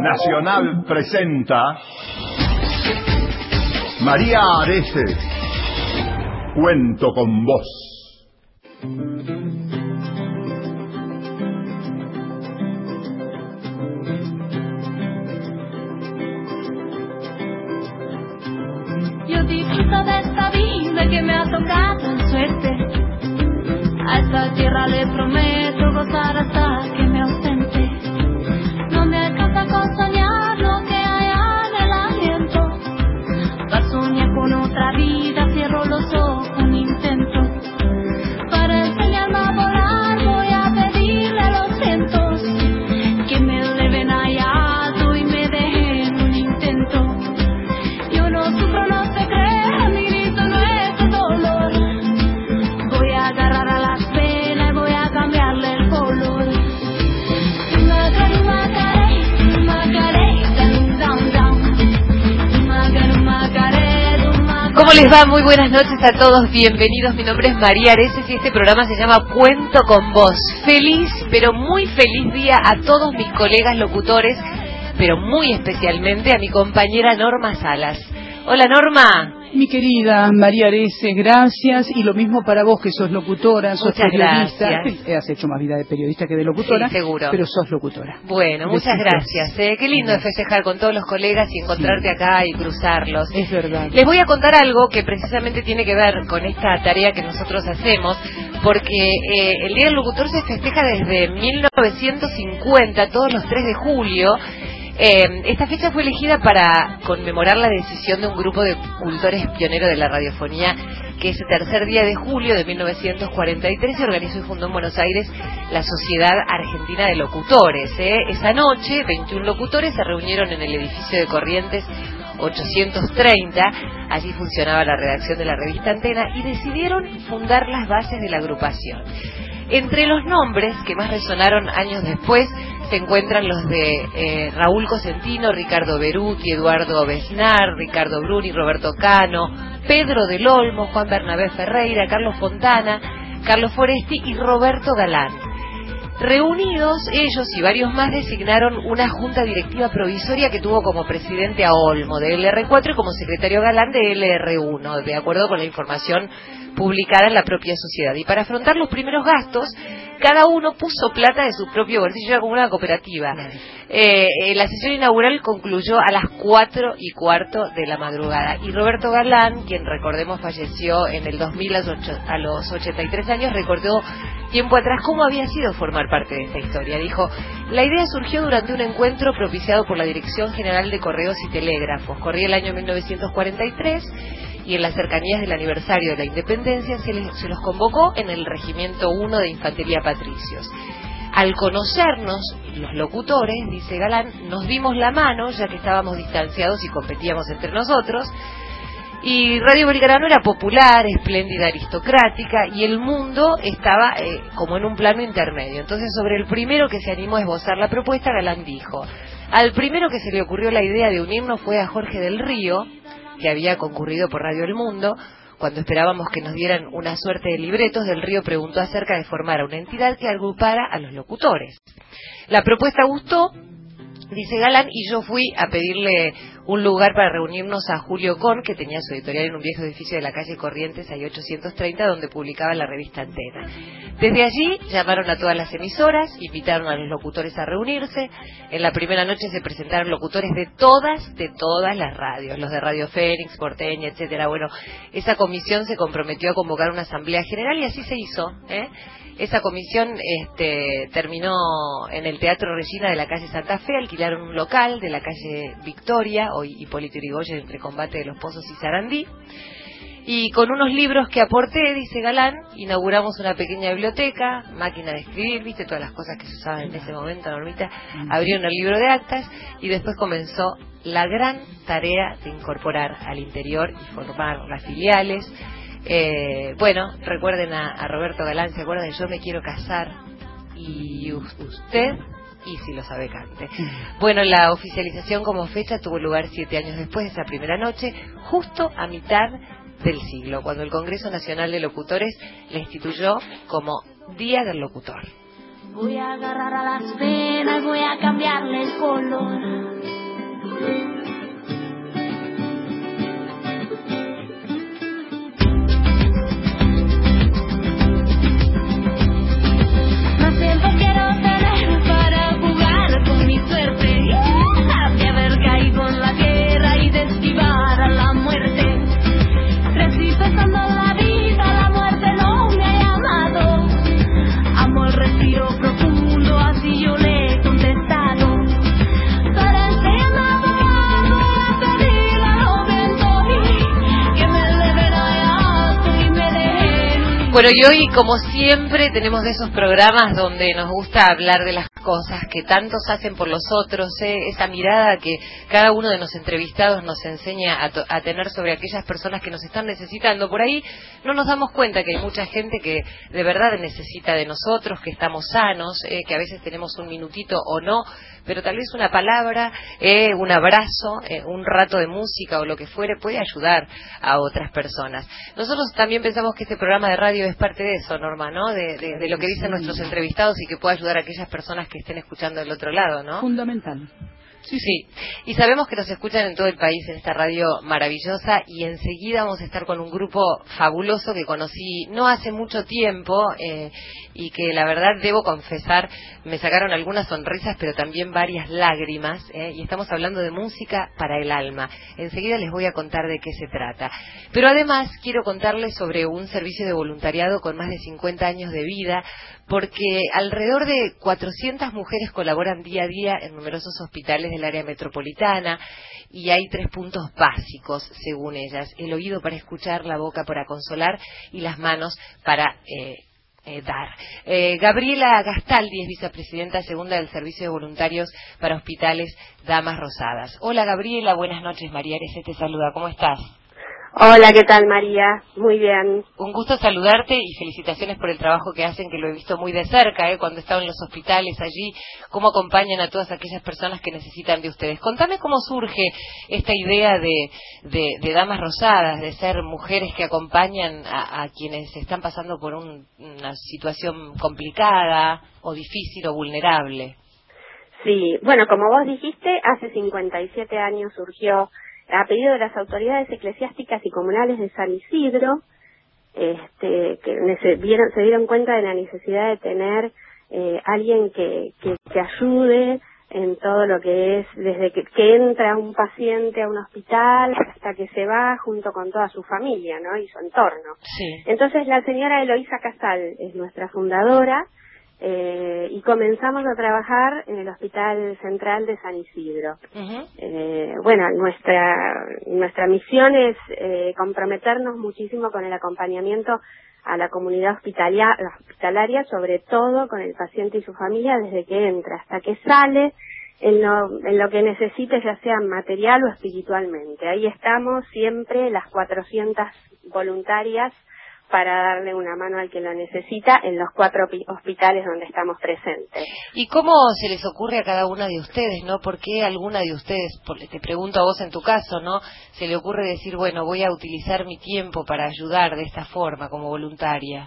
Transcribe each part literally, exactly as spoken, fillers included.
Nacional presenta María Areces, Cuento con Vos. Yo disfruto de esta vida que me ha tocado en suerte. A esta tierra le prometo gozar hasta que me ausente. No me alcanza con soñar lo que hay en el aliento. Para soñar con otra vida cierro los ojos un intento. Para enseñarme a volar voy a pedirle a los vientos que me eleven allá alto y me dejen un intento. Yo no sufro, no se crea, mi grito no es de dolor. Voy a agarrar a las penas y voy a cambiarle el color. ¿Cómo les va? Muy buenas noches a todos, bienvenidos. Mi nombre es María Areces y este programa se llama Cuento con Vos. Feliz, pero muy feliz día a todos mis colegas locutores, pero muy especialmente a mi compañera Norma Salas. Hola Norma. Mi querida María Areces, gracias, y lo mismo para vos que sos locutora, sos muchas periodista. Gracias. Has hecho más vida de periodista que de locutora, sí, seguro. Pero sos locutora. Bueno, muchas Besitos. gracias. ¿eh? Qué lindo es festejar con todos los colegas y encontrarte sí. acá y cruzarlos. Es verdad. Les voy a contar algo que precisamente tiene que ver con esta tarea que nosotros hacemos, porque eh, el Día del Locutor se festeja desde mil novecientos cincuenta, todos los tres de julio. Eh, esta fecha fue elegida para conmemorar la decisión de un grupo de cultores pioneros de la radiofonía que ese tercer día de julio de mil novecientos cuarenta y tres se organizó y fundó en Buenos Aires la Sociedad Argentina de Locutores. ¿eh? Esa noche, veintiún locutores se reunieron en el edificio de Corrientes ochocientos treinta, allí funcionaba la redacción de la revista Antena, y decidieron fundar las bases de la agrupación. Entre los nombres que más resonaron años después se encuentran los de eh, Raúl Cosentino, Ricardo Beruti, Eduardo Besnar, Ricardo Bruni, Roberto Cano, Pedro del Olmo, Juan Bernabé Ferreira, Carlos Fontana, Carlos Foresti y Roberto Galán. Reunidos, ellos y varios más designaron una junta directiva provisoria que tuvo como presidente a Olmo de L R cuatro y como secretario Galán de L R uno, de acuerdo con la información publicada en la propia sociedad. Y para afrontar los primeros gastos, cada uno puso plata de su propio bolsillo, era como una cooperativa. Eh, eh, la sesión inaugural concluyó a las cuatro y cuarto de la madrugada. Y Roberto Galán, quien recordemos falleció en el dos mil a los ochenta y tres años, recordó tiempo atrás cómo había sido formar parte de esta historia. Dijo: la idea surgió durante un encuentro propiciado por la Dirección General de Correos y Telégrafos. Corría el año mil novecientos cuarenta y tres y en las cercanías del aniversario de la independencia se, les, se los convocó en el Regimiento uno de Infantería Patricios. Al conocernos, los locutores, dice Galán, nos dimos la mano, ya que estábamos distanciados y competíamos entre nosotros, y Radio Belgrano era popular, espléndida, aristocrática, y el mundo estaba eh, como en un plano intermedio. Entonces, sobre el primero que se animó a esbozar la propuesta, Galán dijo: al primero que se le ocurrió la idea de unirnos fue a Jorge del Río, que había concurrido por Radio El Mundo. Cuando esperábamos que nos dieran una suerte de libretos, Del Río preguntó acerca de formar una entidad que agrupara a los locutores. La propuesta gustó, dice Galán, y yo fui a pedirle un lugar para reunirnos a Julio Con, que tenía su editorial en un viejo edificio de la calle Corrientes, ahí ochocientos treinta, donde publicaba la revista Antena. Desde allí llamaron a todas las emisoras, invitaron a los locutores a reunirse. En la primera noche se presentaron locutores de todas, de todas las radios, los de Radio Fénix, Porteña, etcétera. Bueno, esa comisión se comprometió a convocar una asamblea general y así se hizo, ¿eh? Esa comisión este, terminó en el Teatro Regina de la calle Santa Fe, alquilaron un local de la calle Victoria, hoy Hipólito Yrigoyen, entre Combate de los Pozos y Sarandí, y con unos libros que aporté, dice Galán, inauguramos una pequeña biblioteca, máquina de escribir, viste todas las cosas que se usaban en ese momento, Normita, abrieron el libro de actas y después comenzó la gran tarea de incorporar al interior y formar las filiales. Eh, bueno, recuerden a, a Roberto Galán, ¿se acuerdan de Yo me quiero casar? Y usted, y si lo sabe cante. Bueno, la oficialización como fecha tuvo lugar siete años después de esa primera noche, justo a mitad del siglo, cuando el Congreso Nacional de Locutores la instituyó como Día del Locutor. Voy a agarrar a las penas, voy a cambiarle el color. Bueno, y hoy, como siempre, tenemos de esos programas donde nos gusta hablar de las cosas que tantos hacen por los otros, ¿eh? Esa mirada que cada uno de los entrevistados nos enseña a, a tener sobre aquellas personas que nos están necesitando. Por ahí no nos damos cuenta que hay mucha gente que de verdad necesita de nosotros, que estamos sanos, ¿eh? Que a veces tenemos un minutito o no, pero tal vez una palabra, eh, un abrazo, eh, un rato de música o lo que fuere puede ayudar a otras personas. Nosotros también pensamos que este programa de radio es parte de eso, Norma, ¿no? De, de, de lo que dicen nuestros entrevistados y que pueda ayudar a aquellas personas que estén escuchando del otro lado, ¿no? Fundamental. Sí, sí. Y sabemos que nos escuchan en todo el país en esta radio maravillosa y enseguida vamos a estar con un grupo fabuloso que conocí no hace mucho tiempo eh, y que la verdad debo confesar me sacaron algunas sonrisas pero también varias lágrimas eh, y estamos hablando de música para el alma. Enseguida les voy a contar de qué se trata. Pero además quiero contarles sobre un servicio de voluntariado con más de cincuenta años de vida, porque alrededor de cuatrocientas mujeres colaboran día a día en numerosos hospitales del área metropolitana y hay tres puntos básicos, según ellas: el oído para escuchar, la boca para consolar y las manos para eh, eh, dar. Eh, Gabriela Gastaldi es vicepresidenta segunda del Servicio de Voluntarios para Hospitales Damas Rosadas. Hola Gabriela, buenas noches. María Arese te saluda, ¿cómo estás? Hola, ¿qué tal, María? Muy bien. Un gusto saludarte y felicitaciones por el trabajo que hacen, que lo he visto muy de cerca, ¿eh? Cuando he estado en los hospitales allí, cómo acompañan a todas aquellas personas que necesitan de ustedes. Contame cómo surge esta idea de, de, de Damas Rosadas, de ser mujeres que acompañan a, a quienes están pasando por un, una situación complicada o difícil o vulnerable. Sí, bueno, como vos dijiste, hace cincuenta y siete años surgió a pedido de las autoridades eclesiásticas y comunales de San Isidro, este, que vieron, se dieron cuenta de la necesidad de tener eh, alguien que, que, que ayude en todo lo que es, desde que, que entra un paciente a un hospital hasta que se va, junto con toda su familia, ¿no? Y su entorno. Sí. Entonces la señora Eloísa Casal es nuestra fundadora. Eh, y comenzamos a trabajar en el Hospital Central de San Isidro. Uh-huh. Eh, bueno, nuestra nuestra misión es eh, comprometernos muchísimo con el acompañamiento a la comunidad hospitalia, hospitalaria, sobre todo con el paciente y su familia, desde que entra hasta que sale, en lo, en lo que necesite, ya sea material o espiritualmente. Ahí estamos siempre las cuatrocientas voluntarias para darle una mano al que lo necesita en los cuatro hospitales donde estamos presentes. ¿Y cómo se les ocurre a cada una de ustedes, no? ¿Por qué alguna de ustedes, te pregunto a vos en tu caso, no? Se le ocurre decir, bueno, voy a utilizar mi tiempo para ayudar de esta forma como voluntaria?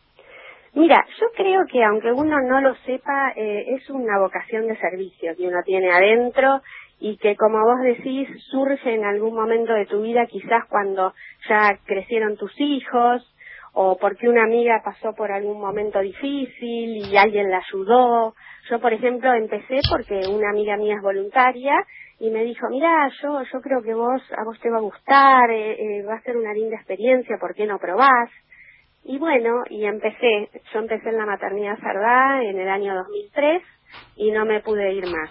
Mira, yo creo que aunque uno no lo sepa, eh, es una vocación de servicio que uno tiene adentro y que, como vos decís, surge en algún momento de tu vida, quizás cuando ya crecieron tus hijos, o porque una amiga pasó por algún momento difícil y alguien la ayudó. Yo, por ejemplo, empecé porque una amiga mía es voluntaria y me dijo, mira, yo yo creo que vos a vos te va a gustar, eh, eh, va a ser una linda experiencia, ¿por qué no probás? Y bueno, y empecé. Yo empecé en la maternidad Sardá en el año dos mil tres y no me pude ir más.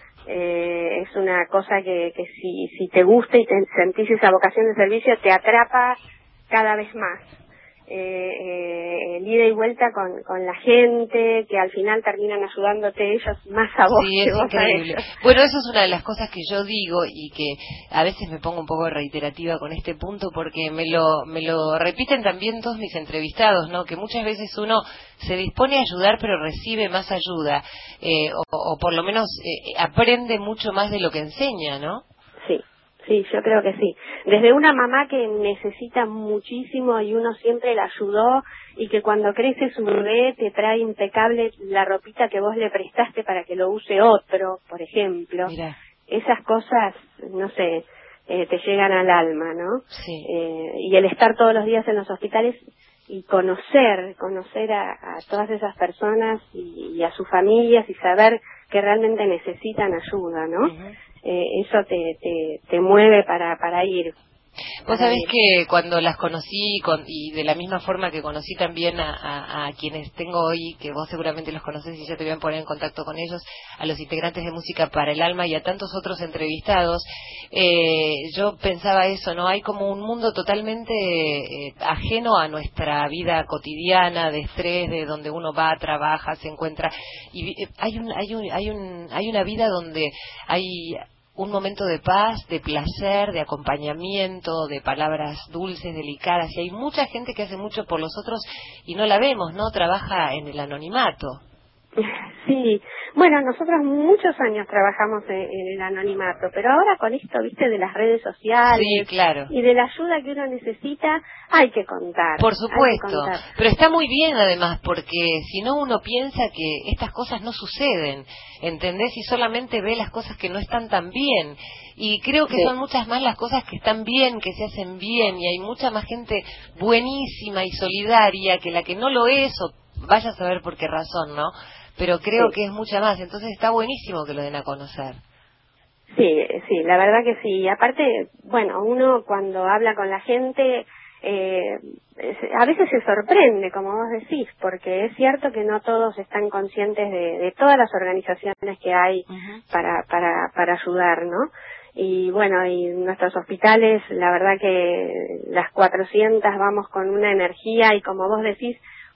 Eh, es una cosa que, que si, si te gusta y te sentís esa vocación de servicio, te atrapa cada vez más. Eh, eh, el ida y vuelta con, con la gente, que al final terminan ayudándote ellos más a vos. Sí, es que vos increíble. A ellos. Bueno, eso es una de las cosas que yo digo y que a veces me pongo un poco reiterativa con este punto porque me lo me lo repiten también todos mis entrevistados, ¿no? Que muchas veces uno se dispone a ayudar pero recibe más ayuda eh, o, o por lo menos eh, aprende mucho más de lo que enseña, ¿no? Sí. Sí, yo creo que sí. Desde una mamá que necesita muchísimo y uno siempre la ayudó y que cuando crece su bebé te trae impecable la ropita que vos le prestaste para que lo use otro, por ejemplo. Mirá. Esas cosas, no sé, eh, te llegan al alma, ¿no? Sí. Eh, y el estar todos los días en los hospitales y conocer, conocer a, a todas esas personas y, y a sus familias y saber que realmente necesitan ayuda, ¿no? Uh-huh. Eh, eso te, te, te mueve para, para ir. Vos sabés que cuando las conocí, con, y de la misma forma que conocí también a, a, a quienes tengo hoy, que vos seguramente los conocés y ya te voy a poner en contacto con ellos, a los integrantes de Música para el Alma y a tantos otros entrevistados, eh, yo pensaba eso, ¿no? Hay como un mundo totalmente eh, ajeno a nuestra vida cotidiana, de estrés, de donde uno va, trabaja, se encuentra, y eh, hay un, hay un, hay un, hay una vida donde hay un momento de paz, de placer, de acompañamiento, de palabras dulces, delicadas, y hay mucha gente que hace mucho por los otros y no la vemos, ¿no? Trabaja en el anonimato. Sí, bueno, nosotros muchos años trabajamos en, en el anonimato, pero ahora con esto, viste, de las redes sociales, sí, claro, y de la ayuda que uno necesita, hay que contar. Por supuesto, contar. Pero está muy bien además, porque si no uno piensa que estas cosas no suceden, ¿entendés? Y solamente ve las cosas que no están tan bien. Y creo que sí. Son muchas más las cosas que están bien, que se hacen bien, y hay mucha más gente buenísima y solidaria que la que no lo es, o vaya a saber por qué razón, ¿no? Pero creo sí. que es mucha más, entonces está buenísimo que lo den a conocer. Sí, sí, la verdad que sí. Y aparte, bueno, uno cuando habla con la gente, eh, a veces se sorprende, como vos decís, porque es cierto que no todos están conscientes de, de todas las organizaciones que hay uh-huh. para, para, para ayudar, ¿no? Y bueno, y nuestros hospitales, la verdad que las cuatrocientas vamos con una energía y como vos decís,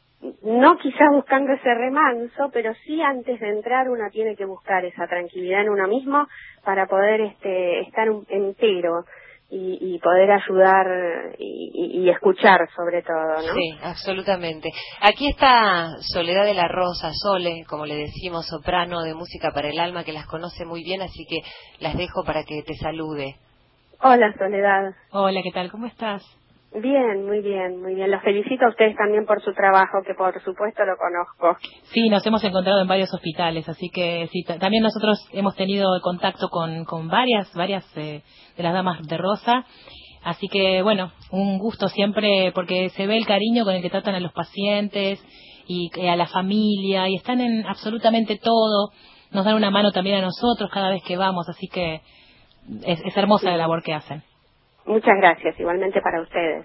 no quizás buscando ese remanso, pero sí antes de entrar uno tiene que buscar esa tranquilidad en uno mismo para poder este estar un, entero y, y poder ayudar y, y escuchar sobre todo, ¿no? Sí, absolutamente. Aquí está Soledad de la Rosa, Sole, como le decimos, soprano de Música para el Alma, que las conoce muy bien, así que las dejo para que te salude. Hola, Soledad. Hola, ¿qué tal? ¿Cómo estás? Bien, muy bien, muy bien. Los felicito a ustedes también por su trabajo, que por supuesto lo conozco. Sí, nos hemos encontrado en varios hospitales, así que sí, t- también nosotros hemos tenido contacto con, con varias, varias eh, de las damas de Rosa, así que bueno, un gusto siempre porque se ve el cariño con el que tratan a los pacientes y eh, a la familia y están en absolutamente todo, nos dan una mano también a nosotros cada vez que vamos, así que es, es hermosa la labor que hacen. Muchas gracias, igualmente para ustedes.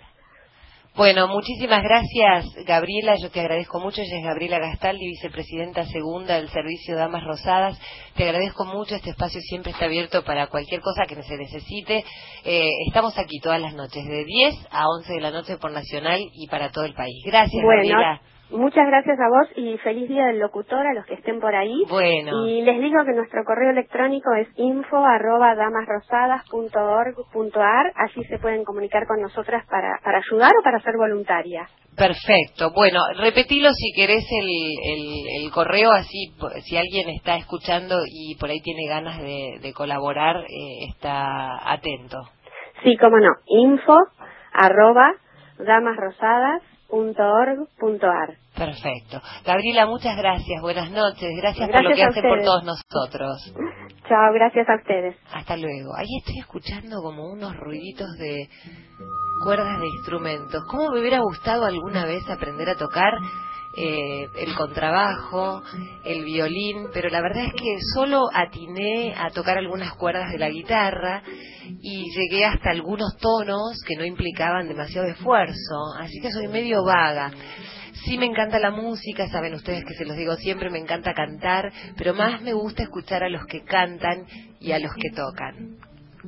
Bueno, muchísimas gracias, Gabriela. Yo te agradezco mucho. Ella es Gabriela Gastaldi, vicepresidenta segunda del Servicio Damas Rosadas. Te agradezco mucho. Este espacio siempre está abierto para cualquier cosa que se necesite. Eh, estamos aquí todas las noches, de diez a once de la noche por Nacional y para todo el país. Gracias, bueno, Gabriela. Muchas gracias a vos y feliz día del locutor a los que estén por ahí. Bueno. Y les digo que nuestro correo electrónico es info arroba damasrosadas punto org punto ar. Allí se pueden comunicar con nosotras para, para ayudar o para ser voluntaria. Perfecto. Bueno, repetilo si querés el, el, el correo, así si alguien está escuchando y por ahí tiene ganas de, de colaborar, eh, está atento. Sí, cómo no. Info arroba damasrosadas punto org punto ar. Perfecto. Gabriela, muchas gracias. Buenas noches. Gracias, gracias por lo que hacen ustedes. por todos nosotros. Chao, gracias a ustedes. Hasta luego. Ahí estoy escuchando como unos ruiditos de cuerdas de instrumentos. ¿Cómo me hubiera gustado alguna vez aprender a tocar eh, el contrabajo, el violín? Pero la verdad es que solo atiné a tocar algunas cuerdas de la guitarra y llegué hasta algunos tonos que no implicaban demasiado esfuerzo, así que soy medio vaga. Sí me encanta la música, saben ustedes que se los digo siempre, me encanta cantar, pero más me gusta escuchar a los que cantan y a los que tocan.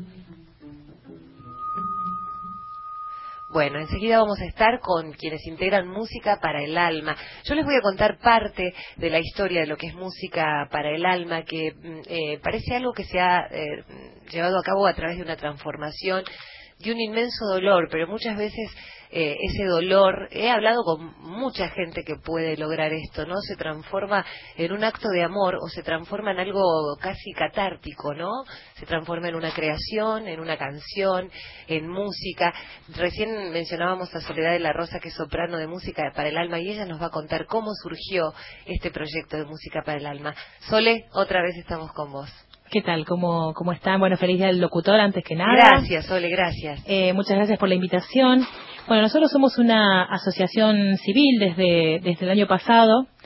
Bueno, enseguida vamos a estar con quienes integran Música para el Alma. Yo les voy a contar parte de la historia de lo que es Música para el Alma, que eh, parece algo que se ha eh, llevado a cabo a través de una transformación, de un inmenso dolor, pero muchas veces eh, ese dolor, he hablado con mucha gente que puede lograr esto, ¿no? Se transforma en un acto de amor o se transforma en algo casi catártico, ¿no? Se transforma en una creación, en una canción, en música. Recién mencionábamos a Soledad de la Rosa, que es soprano de Música para el Alma, y ella nos va a contar cómo surgió este proyecto de Música para el Alma. Sole, otra vez estamos con vos. ¿Qué tal? ¿Cómo, cómo están? Bueno, feliz día del locutor antes que nada. Gracias, Sole, gracias. Eh, muchas gracias por la invitación. Bueno, nosotros somos una asociación civil desde, desde el año pasado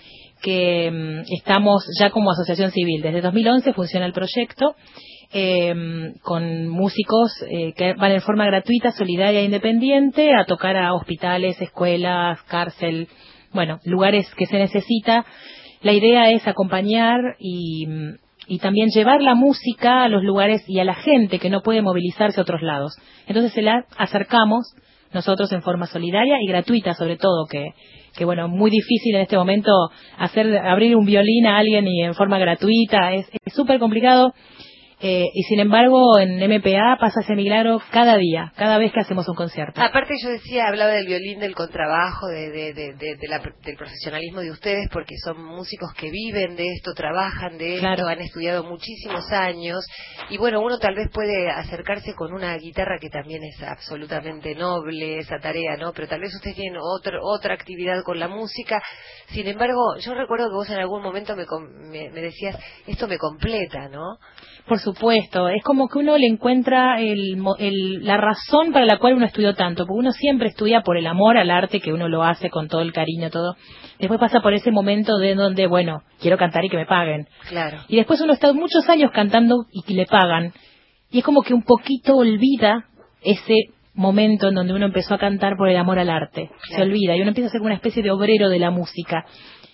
que um, estamos ya como asociación civil. Desde dos mil once funciona el proyecto, eh, con músicos eh, que van en forma gratuita, solidaria e independiente a tocar a hospitales, escuelas, cárcel, bueno, lugares que se necesita. La idea es acompañar y, y también llevar la música a los lugares y a la gente que no puede movilizarse a otros lados. Entonces se la acercamos nosotros en forma solidaria y gratuita, sobre todo, que, que bueno, muy difícil en este momento hacer abrir un violín a alguien y en forma gratuita, es súper complicado. Eh, y sin embargo en M P A pasa ese milagro cada día, cada vez que hacemos un concierto. Aparte yo decía, hablaba del violín, del contrabajo, de, de, de, de, de la, del profesionalismo de ustedes, porque son músicos que viven de esto, trabajan de esto, claro. Han estudiado muchísimos años, y bueno, uno tal vez puede acercarse con una guitarra que también es absolutamente noble, esa tarea, ¿no? Pero tal vez ustedes tienen otro, otra actividad con la música. Sin embargo, yo recuerdo que vos en algún momento me, me, me decías, esto me completa, ¿no? Por supuesto, es como que uno le encuentra el, el, la razón para la cual uno estudió tanto, porque uno siempre estudia por el amor al arte, que uno lo hace con todo el cariño, todo. Después pasa por ese momento de donde, bueno, quiero cantar y que me paguen. Claro. Y después uno está muchos años cantando y que le pagan. Y es como que un poquito olvida ese momento en donde uno empezó a cantar por el amor al arte. Claro. Se olvida y uno empieza a ser una especie de obrero de la música.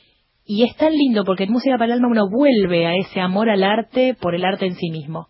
Y es tan lindo porque en Música para el Alma uno vuelve a ese amor al arte por el arte en sí mismo.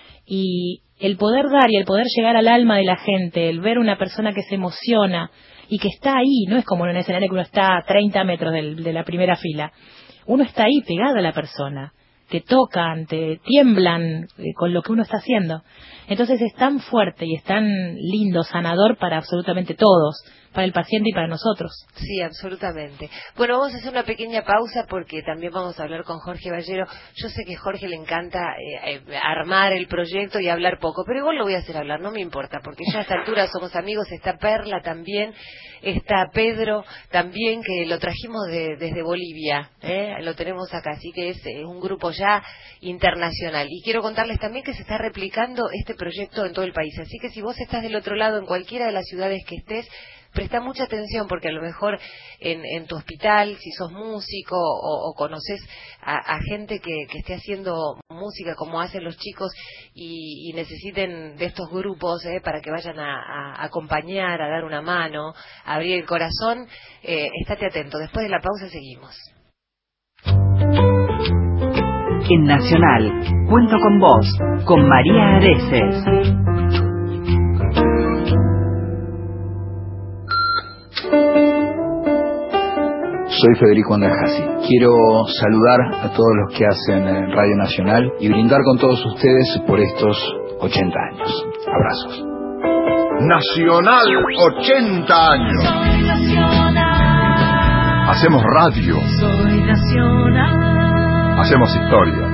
Y el poder dar y el poder llegar al alma de la gente, el ver una persona que se emociona y que está ahí, no es como en un escenario que uno está a treinta metros del, de la primera fila. Uno está ahí pegado a la persona, te tocan, te tiemblan eh, con lo que uno está haciendo. Entonces es tan fuerte y es tan lindo, sanador para absolutamente todos, para el paciente y para nosotros. Sí, absolutamente. Bueno, vamos a hacer una pequeña pausa porque también vamos a hablar con Jorge Ballero. Yo sé que a Jorge le encanta eh, eh, armar el proyecto y hablar poco, pero igual lo voy a hacer hablar, no me importa, porque ya a esta altura somos amigos. Está Perla también, está Pedro también, que lo trajimos de, desde Bolivia, ¿eh? Lo tenemos acá, así que es eh, un grupo ya internacional. Y quiero contarles también que se está replicando este proyecto en todo el país, así que si vos estás del otro lado, en cualquiera de las ciudades que estés, presta mucha atención, porque a lo mejor en, en tu hospital, si sos músico o, o conoces a, a gente que, que esté haciendo música como hacen los chicos y, y necesiten de estos grupos eh, para que vayan a, a acompañar, a dar una mano, a abrir el corazón, eh, estate atento. Después de la pausa seguimos. En Nacional, Cuento con Vos, con María Areces. Soy Federico Andajasi. Quiero saludar a todos los que hacen Radio Nacional y brindar con todos ustedes por estos ochenta años. Abrazos. Nacional ochenta años. Soy nacional. Hacemos radio. Soy nacional. Hacemos historia.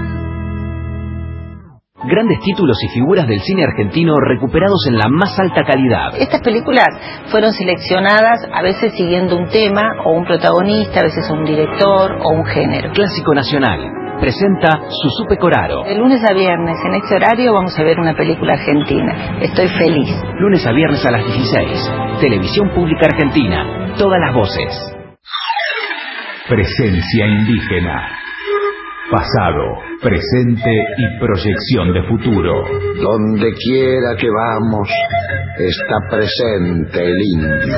Grandes títulos y figuras del cine argentino recuperados en la más alta calidad. Estas películas fueron seleccionadas a veces siguiendo un tema o un protagonista, a veces a un director o un género. Clásico Nacional presenta Susupe Coraro. De lunes a viernes en este horario vamos a ver una película argentina. Estoy feliz. Lunes a viernes a las dieciséis. Televisión Pública Argentina. Todas las voces. Presencia indígena. Pasado, presente y proyección de futuro. Donde quiera que vamos, está presente el indio.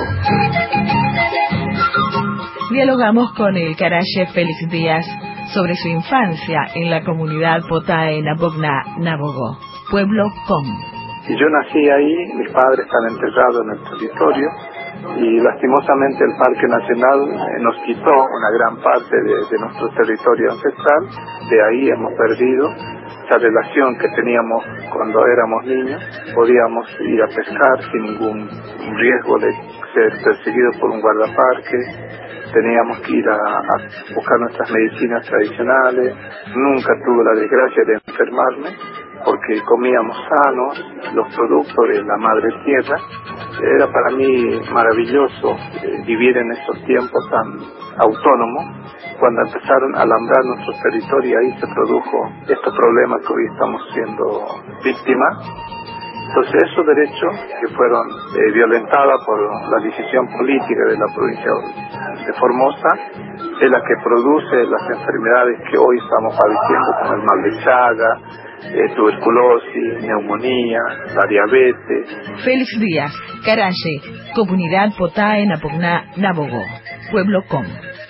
Dialogamos con el caraye Félix Díaz sobre su infancia en la comunidad Potae Napocna Nabogó, pueblo Pom. Yo nací ahí, mis padres están enterrados en el territorio y lastimosamente el Parque Nacional eh, nos quitó una gran parte de, de nuestro territorio ancestral. De ahí hemos perdido esa relación que teníamos cuando éramos niños. Podíamos ir a pescar sin ningún riesgo de ser perseguidos por un guardaparque. Teníamos que ir a, a buscar nuestras medicinas tradicionales. Nunca tuve la desgracia de enfermarme porque comíamos sanos, los productos de la madre tierra. Era para mí maravilloso eh, vivir en esos tiempos tan autónomos. Cuando empezaron a alambrar nuestros territorios, ahí se produjo estos problemas que hoy estamos siendo víctimas. Entonces esos derechos que fueron eh, violentados por la decisión política de la provincia de Formosa es la que produce las enfermedades que hoy estamos padeciendo, como el mal de Chaga, eh, tuberculosis, neumonía, la diabetes. Félix Díaz, Caraye, Comunidad Potae Napogná Nabogó, Pueblo Com.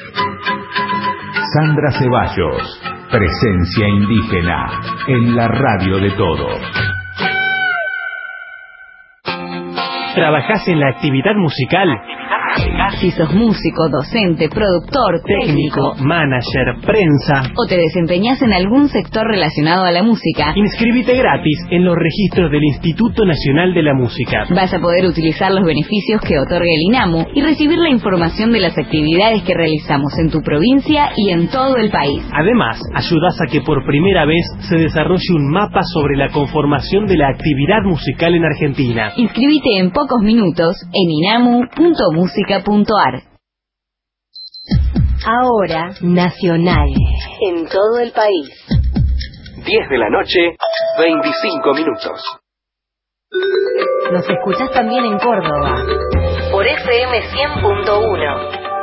Sandra Ceballos, presencia indígena en la radio de todos. ¿Trabajás en la actividad musical? Si sos músico, docente, productor, técnico, manager, prensa, o te desempeñás en algún sector relacionado a la música, inscríbete gratis en los registros del Instituto Nacional de la Música. Vas a poder utilizar los beneficios que otorga el INAMU y recibir la información de las actividades que realizamos en tu provincia y en todo el país. Además, ayudás a que por primera vez se desarrolle un mapa sobre la conformación de la actividad musical en Argentina. Inscríbete en pocos minutos en inamu punto música punto ar. Ahora, Nacional. En todo el país. diez de la noche, veinticinco minutos. Nos escuchás también en Córdoba. Por F M cien punto uno.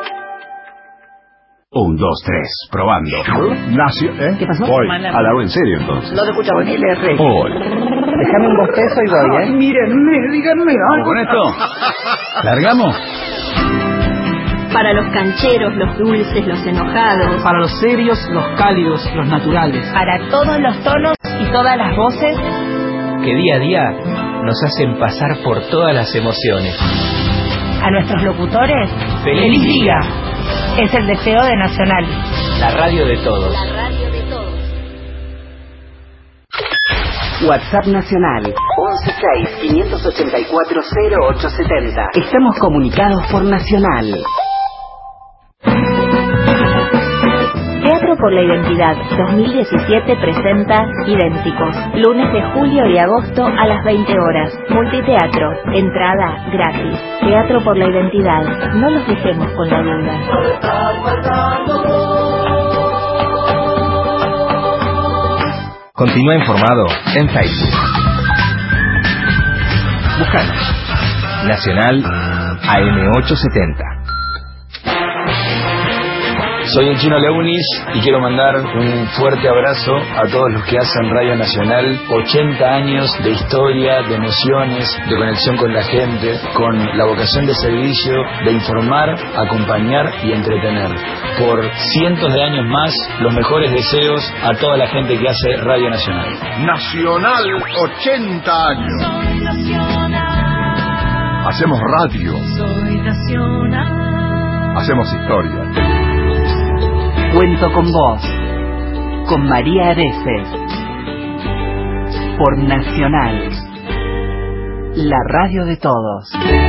Un, dos, tres, probando. Nacio, ¿eh? ¿Qué pasó? Voy. Hablaba en serio entonces. No te escucho. Ponele re. Hoy. Déjame un bostezo y voy, ¿eh? Mírenme, díganme algo. ¿Con esto? ¿Largamos? Para los cancheros, los dulces, los enojados. Para los serios, los cálidos, los naturales. Para todos los tonos y todas las voces. Que día a día nos hacen pasar por todas las emociones. A nuestros locutores, ¡Feliz día! Es el deseo de Nacional. La radio de todos. La radio de todos. WhatsApp Nacional once seis, quinientos ochenta y cuatro, cero ocho setenta. Estamos comunicados por Nacional. Teatro por la Identidad dos mil diecisiete presenta Idénticos. Lunes de julio y agosto a las veinte horas. Multiteatro. Entrada gratis. Teatro por la Identidad. No los dejemos con la duda. Continúa informado en Facebook. Búscanos. Nacional A M ochocientos setenta. Soy el Chino Leunis y quiero mandar un fuerte abrazo a todos los que hacen Radio Nacional. ochenta años de historia, de emociones, de conexión con la gente, con la vocación de servicio, de informar, acompañar y entretener. Por cientos de años más, los mejores deseos a toda la gente que hace Radio Nacional. Nacional, ochenta años. Soy nacional. Hacemos radio. Soy nacional. Hacemos historia. Cuento con vos, con María Areces, por Nacional, la radio de todos.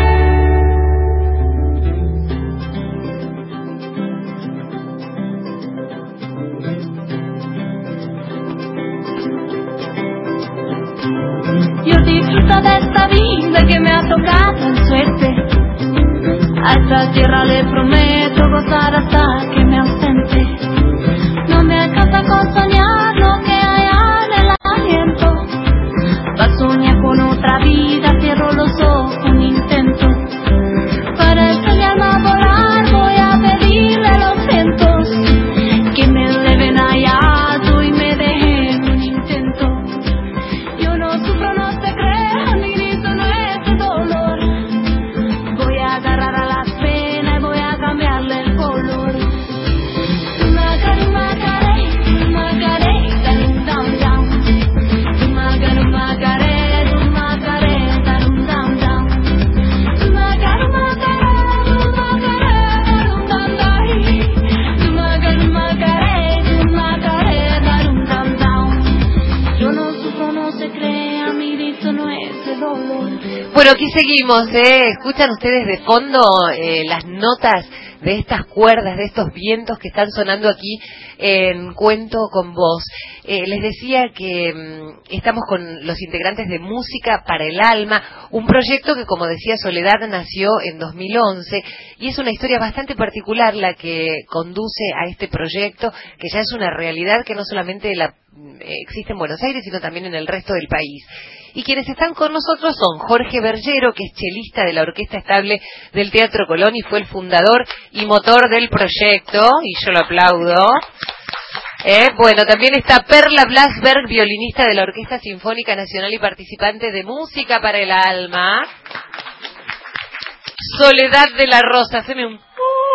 Yo disfruto de esta vida que me ha tocado en suerte. A esta tierra le prometo gozar hasta que me ausente. No me alcanza con soñar lo que hay en el aliento. Va a soñar con otra vida, cierro los ojos, un intento. Para enseñarme a volar voy a pedirle a los vientos que me eleven allá alto y me dejen un intento. Yo no sufro, no te creo, ni grito, no es de dolor. Voy a agarrar a las penas y voy a cambiarle el color. Macaré, macaré, macaré, darum, down, down. Macaré, macaré, macaré, darum, down, down. Macaré, macaré, macaré, darum, down, down. Macaré, macaré, macaré, darum, down, down. Yo no sufro, no se crea, mi grito no es de dolor. Bueno, aquí seguimos, ¿eh? Escuchan ustedes de fondo eh, las notas de estas cuerdas, de estos vientos que están sonando aquí en Cuento con Vos. Eh, les decía que, estamos con los integrantes de Música para el Alma, un proyecto que, como decía Soledad, nació en dos mil once y es una historia bastante particular la que conduce a este proyecto, que ya es una realidad que no solamente la, eh, existe en Buenos Aires, sino también en el resto del país. Y quienes están con nosotros son Jorge Bergero, que es chelista de la Orquesta Estable del Teatro Colón y fue el fundador y motor del proyecto, y yo lo aplaudo. Eh, bueno, también está Perla Blasberg, violinista de la Orquesta Sinfónica Nacional y participante de Música para el Alma. Soledad de la Rosa, haceme un...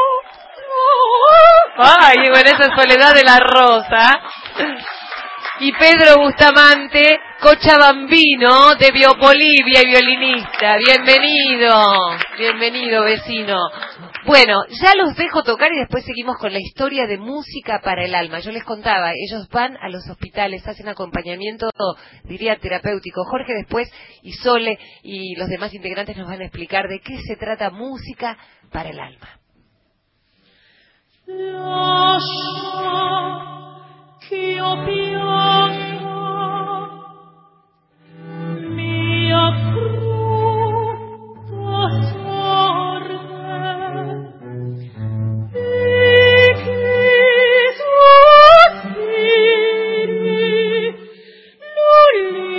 Ay, bueno, esa es Soledad de la Rosa. Y Pedro Bustamante, cochabambino de Biobolivia y violinista. Bienvenido, bienvenido vecino. Bueno, ya los dejo tocar y después seguimos con la historia de Música para el Alma. Yo les contaba, ellos van a los hospitales, hacen acompañamiento, diría terapéutico. Jorge después y Sole y los demás integrantes nos van a explicar de qué se trata Música para el Alma. Che io pianga mia brutta sorte e che sospiri non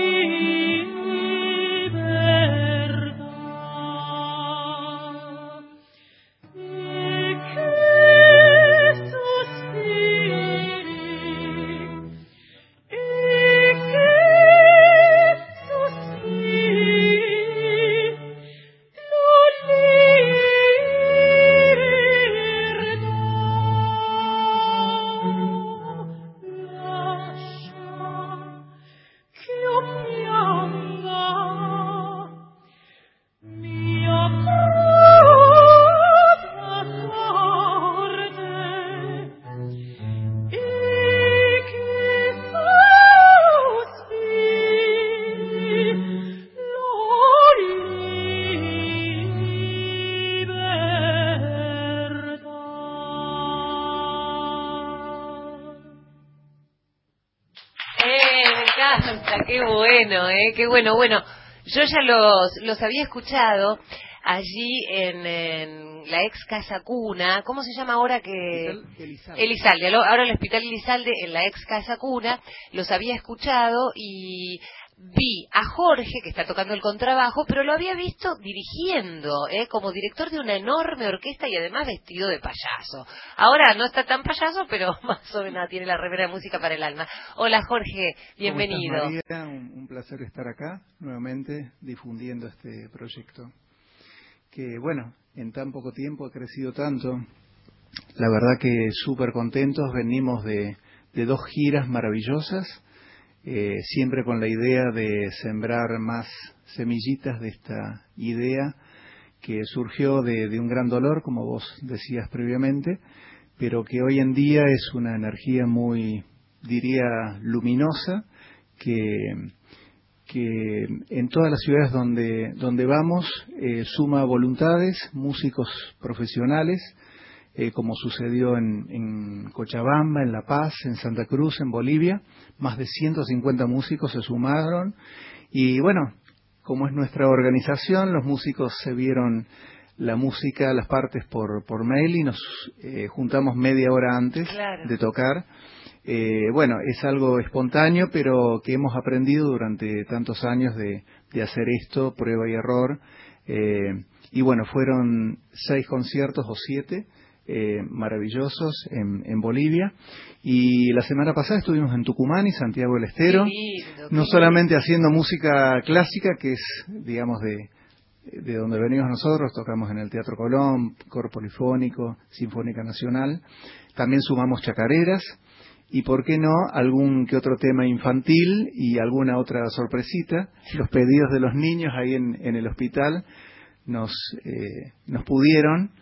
libertà e che Qué bueno, eh, qué bueno. Bueno, yo ya los los había escuchado allí en, en la ex Casa Cuna. ¿Cómo se llama ahora que? Elizalde. Elizalde. Ahora el Hospital Elizalde, en la ex Casa Cuna. Los había escuchado y vi a Jorge, que está tocando el contrabajo, pero lo había visto dirigiendo, ¿eh? Como director de una enorme orquesta y además vestido de payaso. Ahora no está tan payaso, pero más o menos tiene la remera de Música para el Alma. Hola Jorge, bienvenido. ¿Cómo estás, María? Un, un placer estar acá nuevamente difundiendo este proyecto que, bueno, en tan poco tiempo ha crecido tanto. La verdad que súper contentos, venimos de, de dos giras maravillosas. Eh, siempre con la idea de sembrar más semillitas de esta idea que surgió de, de un gran dolor, como vos decías previamente, pero que hoy en día es una energía muy, diría, luminosa, que, que en todas las ciudades donde, donde vamos eh, suma voluntades, músicos profesionales, Eh, como sucedió en, en Cochabamba, en La Paz, en Santa Cruz, en Bolivia. Más de ciento cincuenta músicos se sumaron y bueno, como es nuestra organización, los músicos se vieron la música, las partes por, por mail y nos eh, juntamos media hora antes claro. de tocar. Eh, bueno, es algo espontáneo, pero que hemos aprendido durante tantos años de, de hacer esto, prueba y error. Eh, y bueno, fueron seis conciertos o siete. Eh, maravillosos en, en Bolivia y la semana pasada estuvimos en Tucumán y Santiago del Estero, lindo, no solamente haciendo música clásica, que es digamos de, de donde venimos nosotros, tocamos en el Teatro Colón, Coro Polifónico, Sinfónica Nacional, también sumamos chacareras y por qué no algún que otro tema infantil y alguna otra sorpresita. Los pedidos de los niños ahí en, en el hospital nos, eh, nos pudieron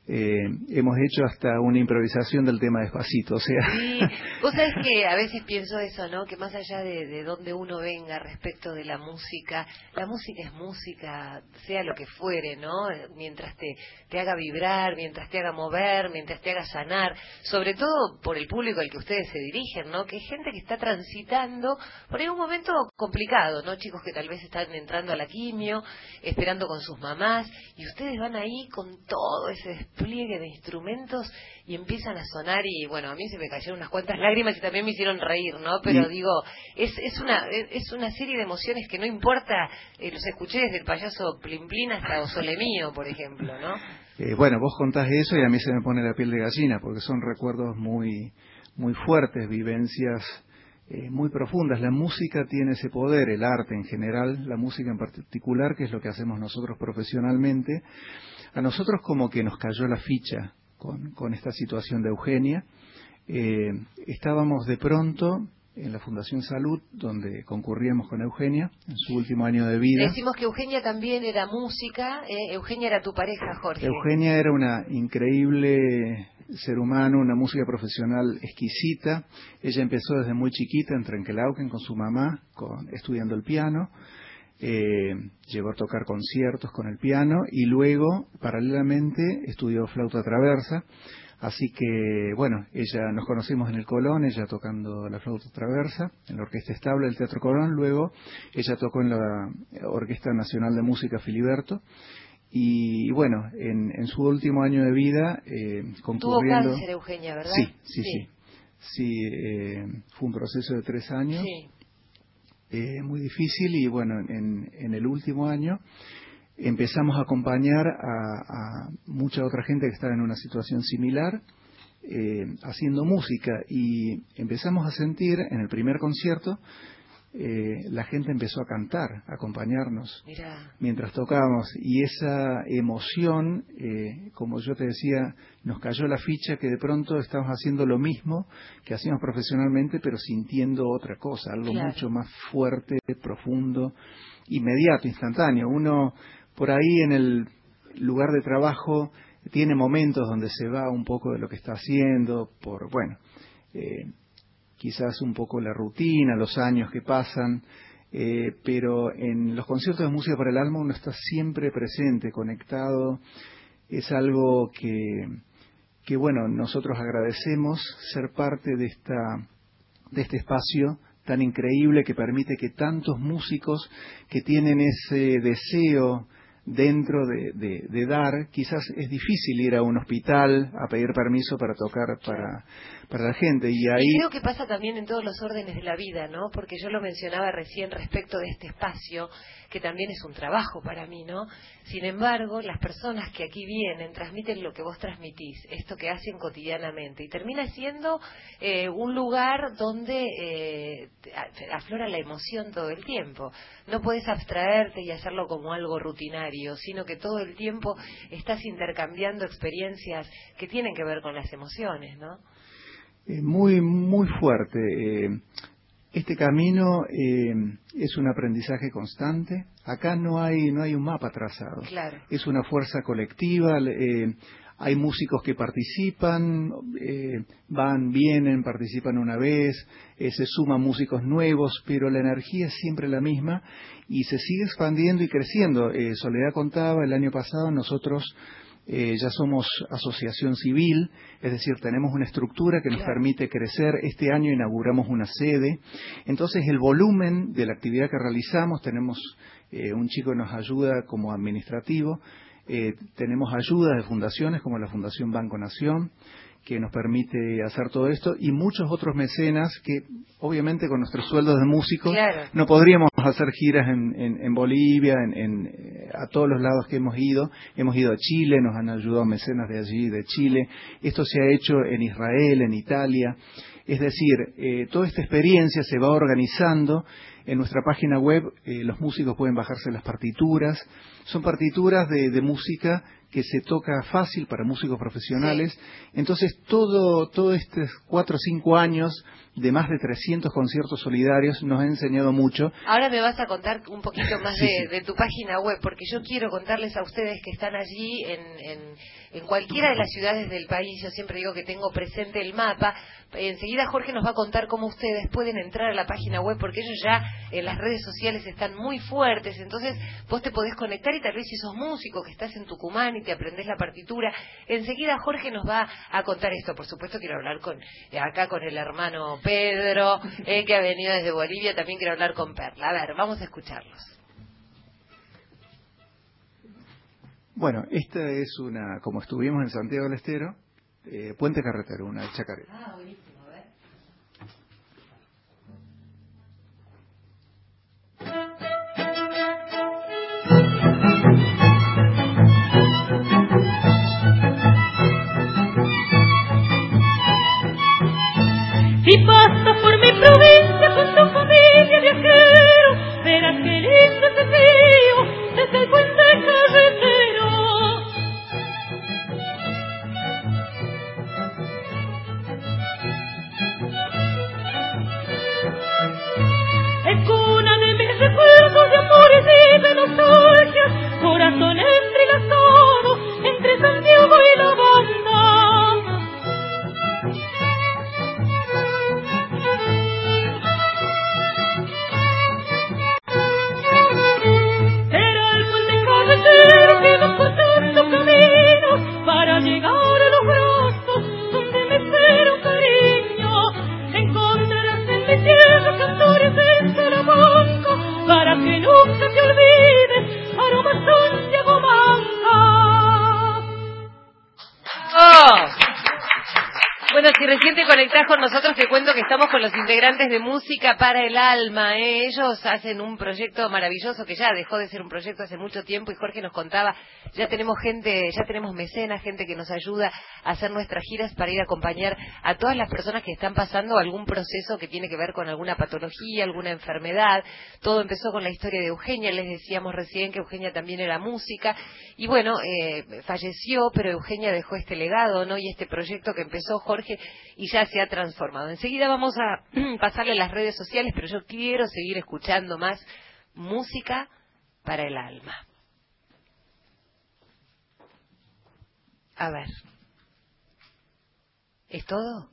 Eh, hemos hecho hasta una improvisación del tema Despacito, o sea... Sí, vos sabés que a veces pienso eso, ¿no? Que más allá de, de donde uno venga respecto de la música, la música es música, sea lo que fuere, ¿no? Mientras te, te haga vibrar, mientras te haga mover, mientras te haga sanar, sobre todo por el público al que ustedes se dirigen, ¿no? Que hay gente que está transitando por ahí un momento complicado, ¿no? Chicos que tal vez están entrando a la quimio, esperando con sus mamás, y ustedes van ahí con todo ese despliegue de instrumentos y empiezan a sonar, y bueno, a mí se me cayeron unas cuantas lágrimas y también me hicieron reír, ¿no? Pero sí. digo, es es una es una serie de emociones que no importa, eh, los escuché desde el payaso Plin Plin hasta Osole Mío, por ejemplo, ¿no? Eh, bueno, vos contás eso y a mí se me pone la piel de gallina, porque son recuerdos muy, muy fuertes, vivencias eh, muy profundas. La música tiene ese poder, el arte en general, la música en particular, que es lo que hacemos nosotros profesionalmente. A nosotros como que nos cayó la ficha con, con esta situación de Eugenia. Eh, estábamos de pronto en la Fundación Salud, donde concurríamos con Eugenia en su último año de vida. Decimos que Eugenia también era música, eh, Eugenia era tu pareja, Jorge. Eugenia era una increíble ser humano, una música profesional exquisita. Ella empezó desde muy chiquita en Trenquelauquen con su mamá, con, estudiando el piano. Eh, llegó a tocar conciertos con el piano y luego, paralelamente, estudió flauta traversa. Así que, bueno, ella nos conocimos en el Colón, ella tocando la flauta traversa, en la Orquesta Estable del Teatro Colón. Luego, ella tocó en la Orquesta Nacional de Música Filiberto. Y, bueno, en, en su último año de vida, eh, concurriendo... Tuvo cáncer, Eugenia, ¿verdad? Sí, sí, sí. Sí, sí eh, fue un proceso de tres años. Sí. Eh, muy difícil y bueno, en, en el último año empezamos a acompañar a, a mucha otra gente que estaba en una situación similar, eh, haciendo música, y empezamos a sentir en el primer concierto, eh, la gente empezó a cantar, a acompañarnos. Mirá. Mientras tocábamos, y esa emoción, eh, como yo te decía, nos cayó la ficha que de pronto estábamos haciendo lo mismo que hacíamos profesionalmente, pero sintiendo otra cosa, algo claro. mucho más fuerte, profundo, inmediato, instantáneo. Uno por ahí en el lugar de trabajo tiene momentos donde se va un poco de lo que está haciendo, por, bueno, eh, quizás un poco la rutina, los años que pasan, eh, pero en los conciertos de música para el alma uno está siempre presente, conectado. Es algo que, que bueno, nosotros agradecemos ser parte de esta, de este espacio tan increíble que permite que tantos músicos que tienen ese deseo dentro de, de, de dar, quizás es difícil ir a un hospital a pedir permiso para tocar para, para la gente. Y ahí y creo que pasa también en todos los órdenes de la vida, ¿no? Porque yo lo mencionaba recién respecto de este espacio, que también es un trabajo para mí, ¿no? Sin embargo, las personas que aquí vienen transmiten lo que vos transmitís, esto que hacen cotidianamente, y termina siendo eh, un lugar donde eh, aflora la emoción todo el tiempo. No podés abstraerte y hacerlo como algo rutinario, sino que todo el tiempo estás intercambiando experiencias que tienen que ver con las emociones, ¿no? Eh, muy, muy fuerte. Eh, este camino eh, es un aprendizaje constante. Acá no hay, no hay un mapa trazado. Claro. Es una fuerza colectiva. Eh, hay músicos que participan, eh, van, vienen, participan una vez, eh, se suman músicos nuevos, pero la energía es siempre la misma y se sigue expandiendo y creciendo. Eh, Soledad contaba, el año pasado nosotros eh, ya somos asociación civil, es decir, tenemos una estructura que nos claro. permite crecer. Este año inauguramos una sede. Entonces el volumen de la actividad que realizamos, tenemos eh, un chico que nos ayuda como administrativo. Eh, tenemos ayudas de fundaciones como la Fundación Banco Nación, que nos permite hacer todo esto, y muchos otros mecenas que obviamente con nuestros sueldos de músicos claro. no podríamos hacer giras en, en, en Bolivia, en, en, a todos los lados que hemos ido. Hemos ido a Chile, nos han ayudado mecenas de allí, de Chile. Esto se ha hecho en Israel, en Italia. Es decir, eh, toda esta experiencia se va organizando. En nuestra página web eh, los músicos pueden bajarse las partituras. Son partituras de, de música que se toca fácil para músicos profesionales. Sí. Entonces, todo, todo estos cuatro o cinco años de más de trescientos conciertos solidarios, nos ha enseñado mucho. Ahora me vas a contar un poquito más sí, de, sí. de tu página web, porque yo quiero contarles a ustedes que están allí en, en, en cualquiera de las ciudades del país. Yo siempre digo que tengo presente el mapa. Enseguida Jorge nos va a contar cómo ustedes pueden entrar a la página web, porque ellos ya en las redes sociales están muy fuertes. Entonces vos te podés conectar y tal vez si sos músico, que estás en Tucumán y te aprendés la partitura, enseguida Jorge nos va a contar esto. Por supuesto quiero hablar con acá con el hermano Pedro, eh, que ha venido desde Bolivia. También quiero hablar con Perla. A ver, vamos a escucharlos. Bueno, esta es una, como estuvimos en Santiago del Estero, eh, Puente Carretero, una chacarera. Ah, buenísimo, a ver. Si pasas por mi provincia con tu familia viajero, verás que lindo ese río desde el puente carretero. Es cuna de mis recuerdos de amores y de nostalgias, corazón entrelazado entre Santiago y la banda. Que nos cortando caminos para llegar a los brazos donde me espera cariño. Encontrarás en mi tierra cantores de Salamanca para que nunca te olvides, aroma Santiago Manca. ¡Oh! Bueno, si recién te conectás con nosotros, te cuento que estamos con los integrantes de Música para el Alma. ¿eh? Ellos hacen un proyecto maravilloso que ya dejó de ser un proyecto hace mucho tiempo, y Jorge nos contaba, ya tenemos gente, ya tenemos mecenas, gente que nos ayuda a hacer nuestras giras para ir a acompañar a todas las personas que están pasando algún proceso que tiene que ver con alguna patología, alguna enfermedad. Todo empezó con la historia de Eugenia. Les decíamos recién que Eugenia también era música, y bueno, eh, falleció, pero Eugenia dejó este legado, ¿no? Y este proyecto que empezó Jorge y ya se ha transformado. Enseguida vamos a pasarle las redes sociales, pero yo quiero seguir escuchando más Música para el Alma. A ver. ¿Es todo?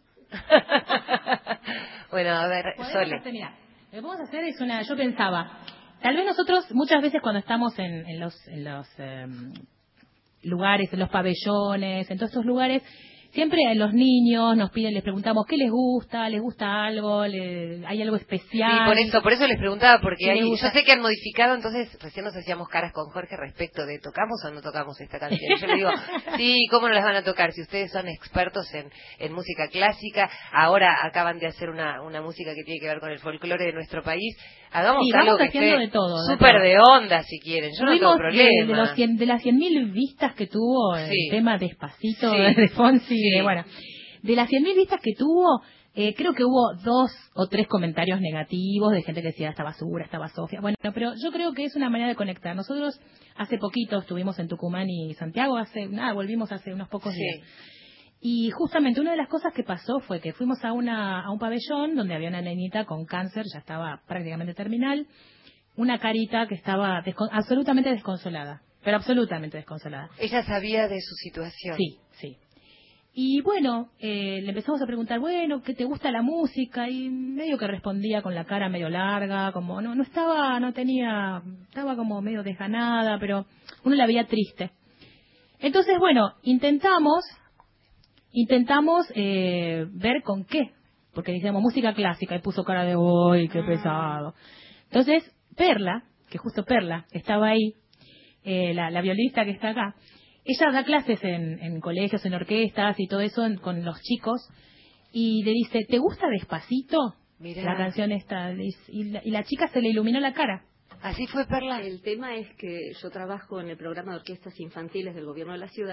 Bueno, a ver, Sole. Hacer, mira, lo que podemos hacer es una... Yo pensaba, tal vez nosotros muchas veces cuando estamos en, en los, en los eh, lugares, en los pabellones, en todos estos lugares, siempre a los niños nos piden, les preguntamos qué les gusta, les gusta algo, le, hay algo especial. Sí, por eso, por eso les preguntaba, porque hay, yo sé que han modificado, entonces recién nos hacíamos caras con Jorge respecto de ¿tocamos o no tocamos esta canción? Yo le digo, sí, ¿cómo no las van a tocar? Si ustedes son expertos en, en música clásica, ahora acaban de hacer una, una música que tiene que ver con el folclore de nuestro país, hagamos sí, algo vamos que haciendo esté de todo, súper de, de onda, si quieren, yo Tuvimos no tengo problema. De, de, los cien, de las cien mil vistas que tuvo el sí. tema Despacito sí. de Fonsi, sí. de, bueno... De las cien mil vistas que tuvo, eh, creo que hubo dos o tres comentarios negativos de gente que decía esta basura, esta basofia. Bueno, pero yo creo que es una manera de conectar. Nosotros hace poquito estuvimos en Tucumán y Santiago, hace nada, volvimos hace unos pocos sí. días. Y justamente una de las cosas que pasó fue que fuimos a, una, a un pabellón donde había una nenita con cáncer, ya estaba prácticamente terminal, una carita que estaba descon- absolutamente desconsolada, pero absolutamente desconsolada. Ella sabía de su situación. Sí, sí. Y bueno, eh, le empezamos a preguntar, bueno, ¿qué te gusta la música? Y medio que respondía con la cara medio larga, como no no estaba, no tenía, estaba como medio desganada, pero uno la veía triste. Entonces, bueno, intentamos, intentamos eh, ver con qué, porque decíamos música clásica y puso cara de, ¡uy, qué pesado! Entonces, Perla, que justo Perla estaba ahí, eh, la, la violinista que está acá, ella da clases en, en colegios, en orquestas y todo eso en, con los chicos, y le dice, ¿te gusta Despacito? Mirá. La canción esta, y la, y la chica se le iluminó la cara. Así fue, Perla. El tema es que yo trabajo en el programa de orquestas infantiles del gobierno de la ciudad,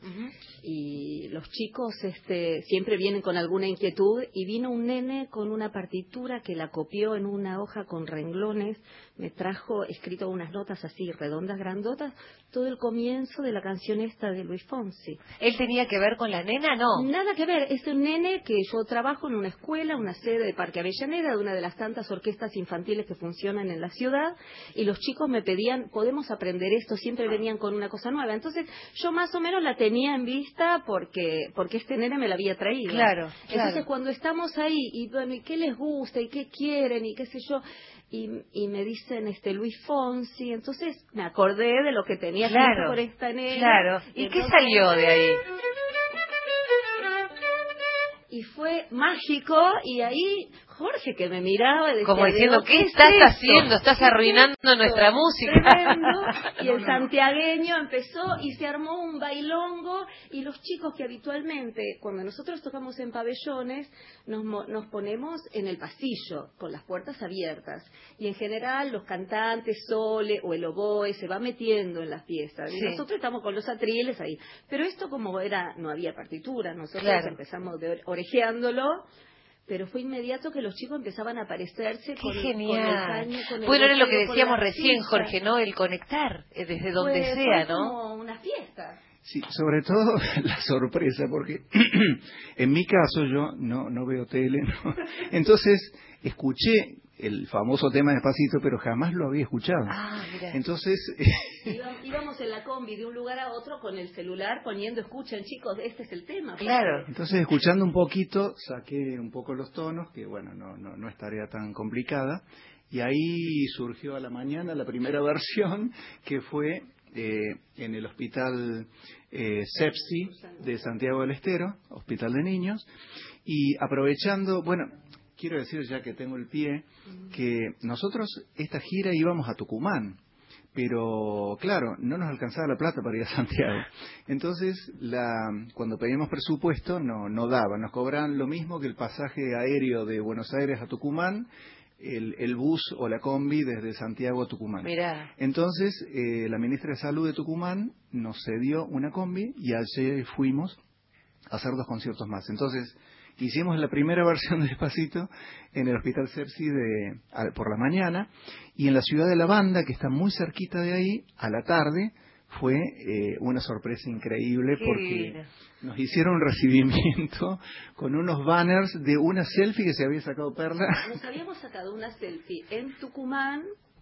Uh-huh. Y los chicos este, siempre vienen con alguna inquietud, y vino un nene con una partitura que la copió en una hoja con renglones, me trajo escrito unas notas así, redondas, grandotas, todo el comienzo de la canción esta de Luis Fonsi. ¿Él tenía que ver con la nena? No. Nada que ver, es un nene que yo trabajo en una escuela, una sede de Parque Avellaneda, de una de las tantas orquestas infantiles que funcionan en la ciudad, y los chicos me pedían, podemos aprender esto, siempre venían con una cosa nueva. Entonces yo más o menos la tenía en vista porque porque este nene me la había traído. Claro, claro. Entonces cuando estamos ahí, y bueno, ¿y qué les gusta? ¿Y qué quieren? ¿Y qué sé yo? Y, y me dicen este Luis Fonsi, entonces me acordé de lo que tenía claro, escrito por esta nena. Claro. ¿Y, ¿Y entonces, qué salió de ahí? Y fue mágico, y ahí Jorge, que me miraba y decía, como diciendo, ¿qué, ¿qué estás es haciendo? Estás arruinando nuestra música. Tremendo. Y el santiagueño empezó y se armó un bailongo, y los chicos que habitualmente, cuando nosotros tocamos en pabellones, nos, nos ponemos en el pasillo, con las puertas abiertas. Y en general los cantantes, Sole o el oboe, se va metiendo en las piezas. Y sí. nosotros estamos con los atriles ahí. Pero esto, como era, no había partitura, nosotros claro. empezamos de orejeándolo. Pero fue inmediato que los chicos empezaban a aparecerse con, con el caño, con el bueno, era lo que decíamos recién, ficha. Jorge, ¿no? El conectar desde donde fue, sea, fue ¿no? como una fiesta. Sí, sobre todo la sorpresa, porque en mi caso yo no no veo tele, ¿no? Entonces escuché el famoso tema Despacito, pero jamás lo había escuchado. Ah, mira. Entonces íbamos en la combi de un lugar a otro con el celular poniendo, escuchen chicos, este es el tema. Claro. Entonces, escuchando un poquito, saqué un poco los tonos, que bueno, no no no es tarea tan complicada, y ahí surgió a la mañana la primera versión, que fue eh, en el hospital eh, Sepsi de Santiago del Estero, hospital de niños, y aprovechando, bueno, quiero decir, ya que tengo el pie, que nosotros esta gira íbamos a Tucumán, pero claro, no nos alcanzaba la plata para ir a Santiago. Entonces, la, cuando pedimos presupuesto, no, no daba, nos cobraban lo mismo que el pasaje aéreo de Buenos Aires a Tucumán, el, el bus o la combi desde Santiago a Tucumán. Mirá. Entonces, eh, la ministra de Salud de Tucumán nos cedió una combi y ayer fuimos a hacer dos conciertos más. Entonces, hicimos la primera versión de Despacito en el Hospital Sepsi de, a, por la mañana, y en la ciudad de La Banda, que está muy cerquita de ahí, a la tarde, fue eh, una sorpresa increíble. Qué porque divino. Nos hicieron un recibimiento con unos banners de una selfie que se había sacado Perla. Nos habíamos sacado una selfie en Tucumán,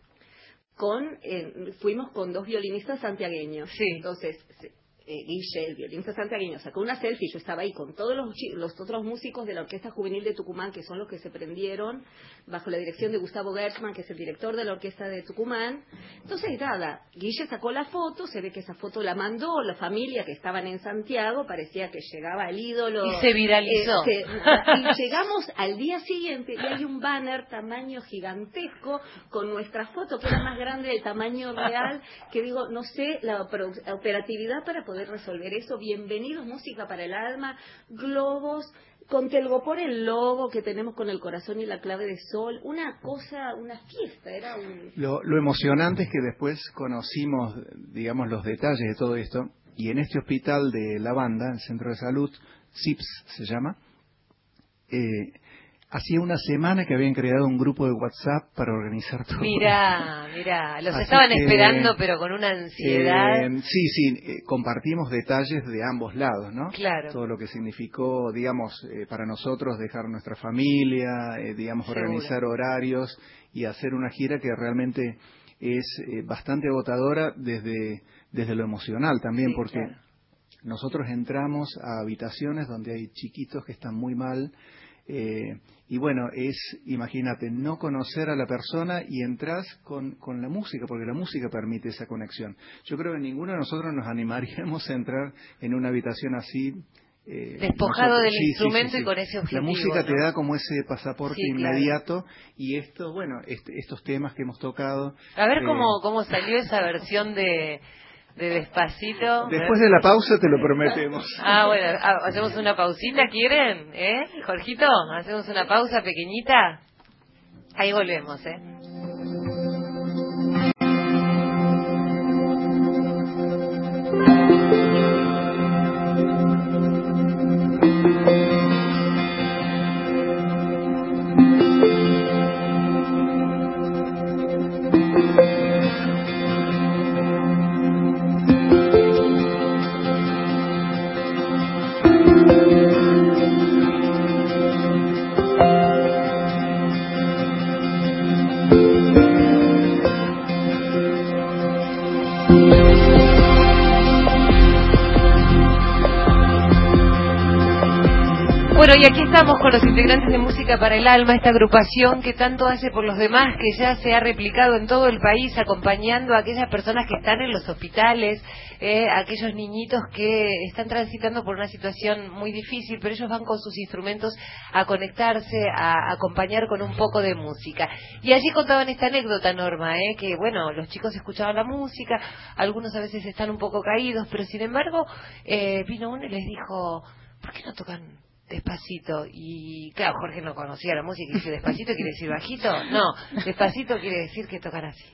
con eh, fuimos con dos violinistas santiagueños. Sí. Entonces... Eh, Guille, el violinista santiagueño, sacó una selfie, yo estaba ahí con todos los, los otros músicos de la Orquesta Juvenil de Tucumán, que son los que se prendieron bajo la dirección de Gustavo Gershman, que es el director de la Orquesta de Tucumán. Entonces, nada, Guille sacó la foto, se ve que esa foto la mandó la familia que estaban en Santiago, parecía que llegaba el ídolo. Y se viralizó. Eh, se, y llegamos al día siguiente y hay un banner tamaño gigantesco con nuestra foto, que era más grande del tamaño real, que digo, no sé, la operatividad para poder poder resolver eso. Bienvenidos, música para el alma, globos, con Telgopor el logo que tenemos con el corazón y la clave de sol, una cosa, una fiesta, era un... Lo, lo emocionante es que después conocimos, digamos, los detalles de todo esto, y en este hospital de La Banda, el Centro de Salud, S I P S se llama, eh, hacía una semana que habían creado un grupo de WhatsApp para organizar todo. Mirá, mirá, los Así estaban que, esperando, pero con una ansiedad. Eh, sí, sí, eh, compartimos detalles de ambos lados, ¿no? Claro. Todo lo que significó, digamos, eh, para nosotros dejar nuestra familia, eh, digamos, Seguro. Organizar horarios y hacer una gira que realmente es eh, bastante agotadora desde, desde lo emocional también, sí, porque claro. Nosotros entramos a habitaciones donde hay chiquitos que están muy mal. Eh, y bueno, es, imagínate, no conocer a la persona y entras con, con la música, porque la música permite esa conexión. Yo creo que ninguno de nosotros nos animaríamos a entrar en una habitación así. Eh, Despojado nosotros, del sí, instrumento sí, sí, sí. y con ese objetivo. La música ¿no? te da como ese pasaporte sí, inmediato, claro. Y esto, bueno, este, estos temas que hemos tocado. A ver eh, cómo, cómo salió esa versión de... de Despacito. Después de la pausa te lo prometemos. Ah, bueno, hacemos una pausita, ¿quieren? ¿Eh? Jorgito, hacemos una pausa pequeñita. Ahí volvemos, ¿eh? Bueno, y aquí estamos con los integrantes de Música para el Alma, esta agrupación que tanto hace por los demás, que ya se ha replicado en todo el país, acompañando a aquellas personas que están en los hospitales, eh, a aquellos niñitos que están transitando por una situación muy difícil, pero ellos van con sus instrumentos a conectarse, a acompañar con un poco de música. Y allí contaban esta anécdota, Norma, eh, que bueno, los chicos escuchaban la música, algunos a veces están un poco caídos, pero sin embargo, eh, vino uno y les dijo, ¿por qué no tocan Despacito? Y claro, Jorge no conocía la música y dice, ¿Despacito quiere decir bajito? No, Despacito quiere decir que tocan así.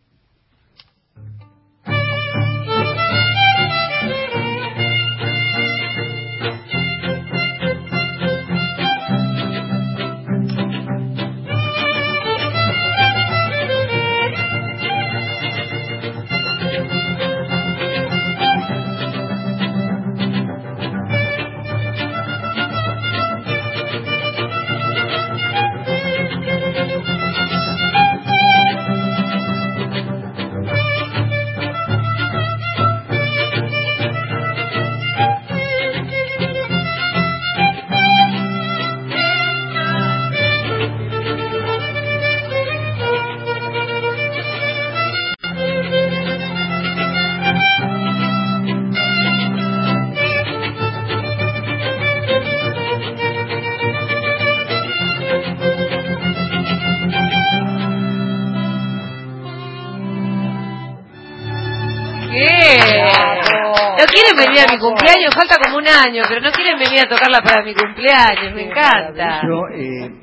No quieren venir a mi cumpleaños, falta como un año, pero no quieren venir a tocarla para mi cumpleaños, me encanta. Yo, eh,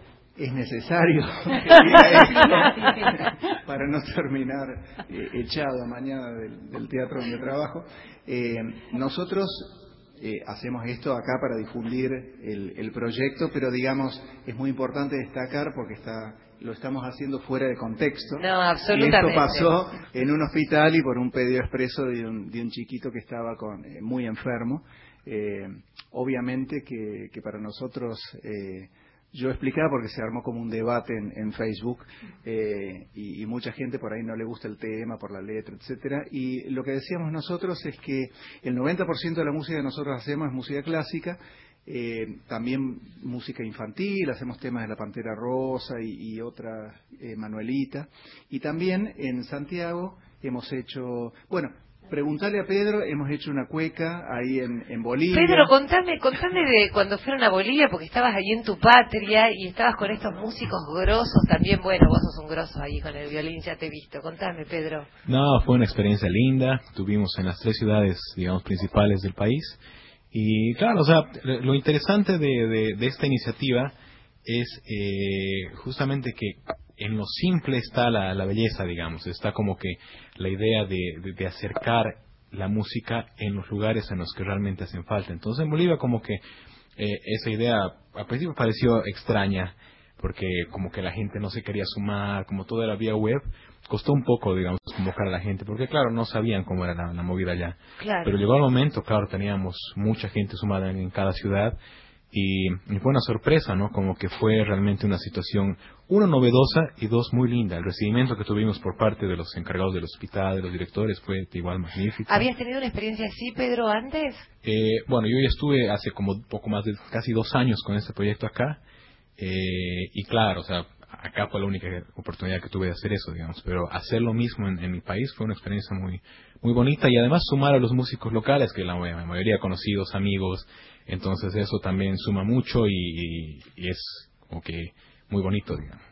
es necesario que diga esto para no terminar eh, echado mañana del, del teatro donde trabajo. Eh, nosotros eh, hacemos esto acá para difundir el, el proyecto, pero digamos, es muy importante destacar porque está... lo estamos haciendo fuera de contexto. No, absolutamente. Y esto pasó en un hospital y por un pedido expreso de un, de un chiquito que estaba con eh, muy enfermo. Eh, obviamente que, que para nosotros, eh, yo explicaba porque se armó como un debate en, en Facebook eh, y, y mucha gente por ahí no le gusta el tema, por la letra, etcétera. Y lo que decíamos nosotros es que el noventa por ciento de la música que nosotros hacemos es música clásica. Eh, también música infantil, hacemos temas de la Pantera Rosa y, y otra eh, Manuelita. Y también en Santiago hemos hecho, bueno, preguntarle a Pedro, hemos hecho una cueca ahí en, en Bolivia. Pedro, contame, contame de cuando fueron a Bolivia, porque estabas ahí en tu patria y estabas con estos músicos grosos también. Bueno, vos sos un grosso ahí con el violín, ya te he visto. Contame, Pedro. No, fue una experiencia linda. Tuvimos en las tres ciudades, digamos, principales del país. Y claro, o sea, lo interesante de, de, de esta iniciativa es eh, justamente que en lo simple está la, la belleza, digamos, está como que la idea de, de, de acercar la música en los lugares en los que realmente hacen falta. Entonces en Bolivia como que eh, esa idea al principio pareció extraña, porque como que la gente no se quería sumar, como todo era vía web, costó un poco, digamos, convocar a la gente, porque claro, no sabían cómo era la, la movida allá. Claro. Pero llegó el momento, claro, teníamos mucha gente sumada en, en cada ciudad, y, y fue una sorpresa, ¿no? Como que fue realmente una situación, uno, novedosa, y dos, muy linda. El recibimiento que tuvimos por parte de los encargados del hospital, de los directores, fue igual magnífico. ¿Habías tenido una experiencia así, Pedro, antes? Eh, bueno, yo ya estuve hace como poco más de casi dos años con este proyecto acá, eh, y claro, o sea, acá fue la única oportunidad que tuve de hacer eso, digamos, pero hacer lo mismo en, en mi país fue una experiencia muy muy bonita, y además sumar a los músicos locales, que la, la mayoría conocidos, amigos, entonces eso también suma mucho y, y, y es como que muy bonito, digamos.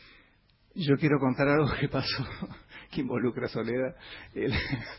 Yo quiero contar algo que pasó, que involucra a Soledad. El,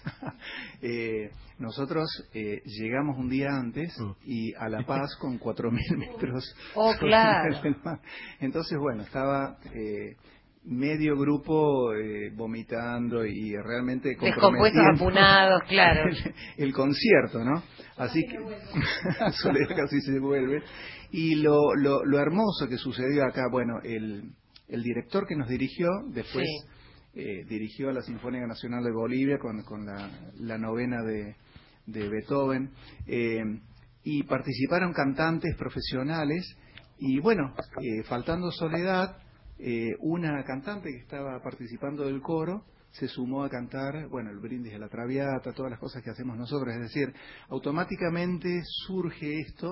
eh, nosotros eh, llegamos un día antes y a La Paz con cuatro mil metros. Oh, claro. Entonces, bueno, estaba eh, medio grupo eh, vomitando y realmente descompuestos, apunados, claro. El, el concierto, ¿no? Así que Soledad casi se vuelve. Y lo, lo, lo hermoso que sucedió acá, bueno, el... El director que nos dirigió, después sí. eh, dirigió a la Sinfónica Nacional de Bolivia con, con la, la novena de, de Beethoven, eh, y participaron cantantes profesionales, y bueno, eh, faltando Soledad, eh, una cantante que estaba participando del coro se sumó a cantar, bueno, el brindis de la Traviata, todas las cosas que hacemos nosotros, es decir, automáticamente surge esto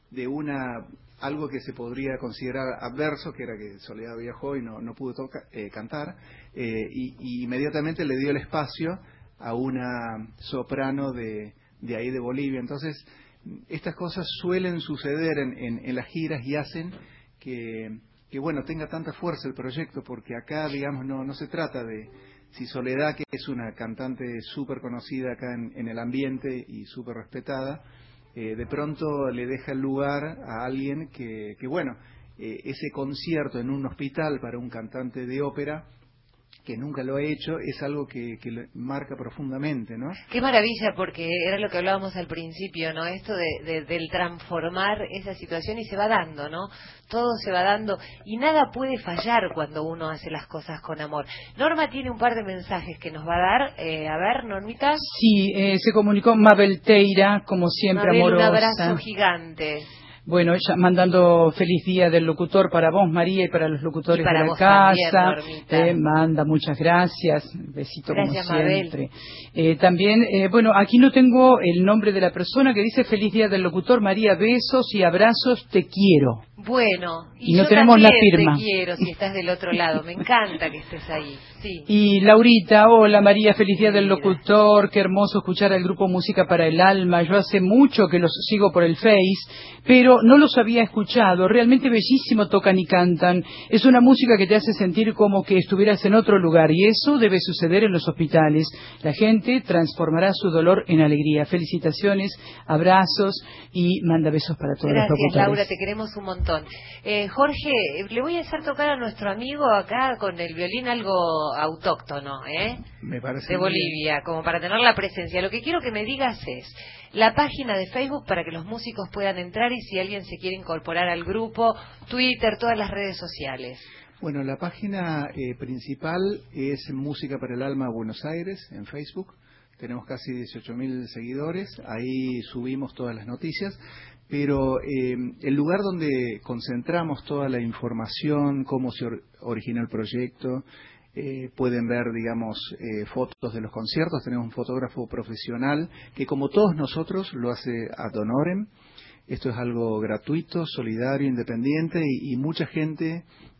de una algo que se podría considerar adverso, que era que Soledad viajó y no, no pudo toca, eh, cantar, eh, y, y inmediatamente le dio el espacio a una soprano de, de ahí de Bolivia. Entonces, estas cosas suelen suceder en, en, en las giras y hacen que, que, bueno, tenga tanta fuerza el proyecto, porque acá, digamos, no, no se trata de si Soledad, que es una cantante súper conocida acá en, en el ambiente y súper respetada, Eh, de pronto le deja el lugar a alguien que, que bueno, eh, ese concierto en un hospital para un cantante de ópera que nunca lo ha hecho, es algo que, que le marca profundamente, ¿no? Qué maravilla, porque era lo que hablábamos al principio, ¿no? Esto de, de, del transformar esa situación, y se va dando, ¿no? Todo se va dando y nada puede fallar cuando uno hace las cosas con amor. Norma tiene un par de mensajes que nos va a dar. Eh, a ver, Normita. Sí, eh, se comunicó Mabel Teira, como siempre, Mabel, amorosa. un abrazo gigante. Bueno, ella mandando feliz día del locutor para vos, María, y para los locutores para de la vos casa. También, eh, manda muchas gracias, besito gracias, como siempre. Mabel. Eh, también, eh, bueno, aquí no tengo el nombre de la persona que dice feliz día del locutor, María, besos y abrazos, te quiero. Bueno, y, y no yo tenemos la también firma. Te quiero si estás del otro lado, me encanta que estés ahí. Sí. Y Laurita, hola María, feliz día del locutor, qué hermoso escuchar al grupo Música para el Alma. Yo hace mucho que los sigo por el Face, pero no los había escuchado. Realmente bellísimo tocan y cantan. Es una música que te hace sentir como que estuvieras en otro lugar, y eso debe suceder en los hospitales. La gente transformará su dolor en alegría. Felicitaciones, abrazos y manda besos para todos Gracias, los locutores. Laura, te queremos un montón. Eh, Jorge, le voy a hacer tocar a nuestro amigo acá con el violín algo autóctono, ¿eh? Me parece de Bolivia, bien. Como para tener la presencia. Lo que quiero que me digas es la página de Facebook para que los músicos puedan entrar, y si alguien se quiere incorporar al grupo, Twitter, todas las redes sociales. Bueno, la página eh, principal es Música para el Alma Buenos Aires en Facebook. Tenemos casi dieciocho mil seguidores, ahí subimos todas las noticias, pero eh, el lugar donde concentramos toda la información, cómo se or originó el proyecto, eh, pueden ver, digamos, eh, fotos de los conciertos. Tenemos un fotógrafo profesional que, como todos nosotros, lo hace ad honorem. Esto es algo gratuito, solidario, independiente, y, y mucha gente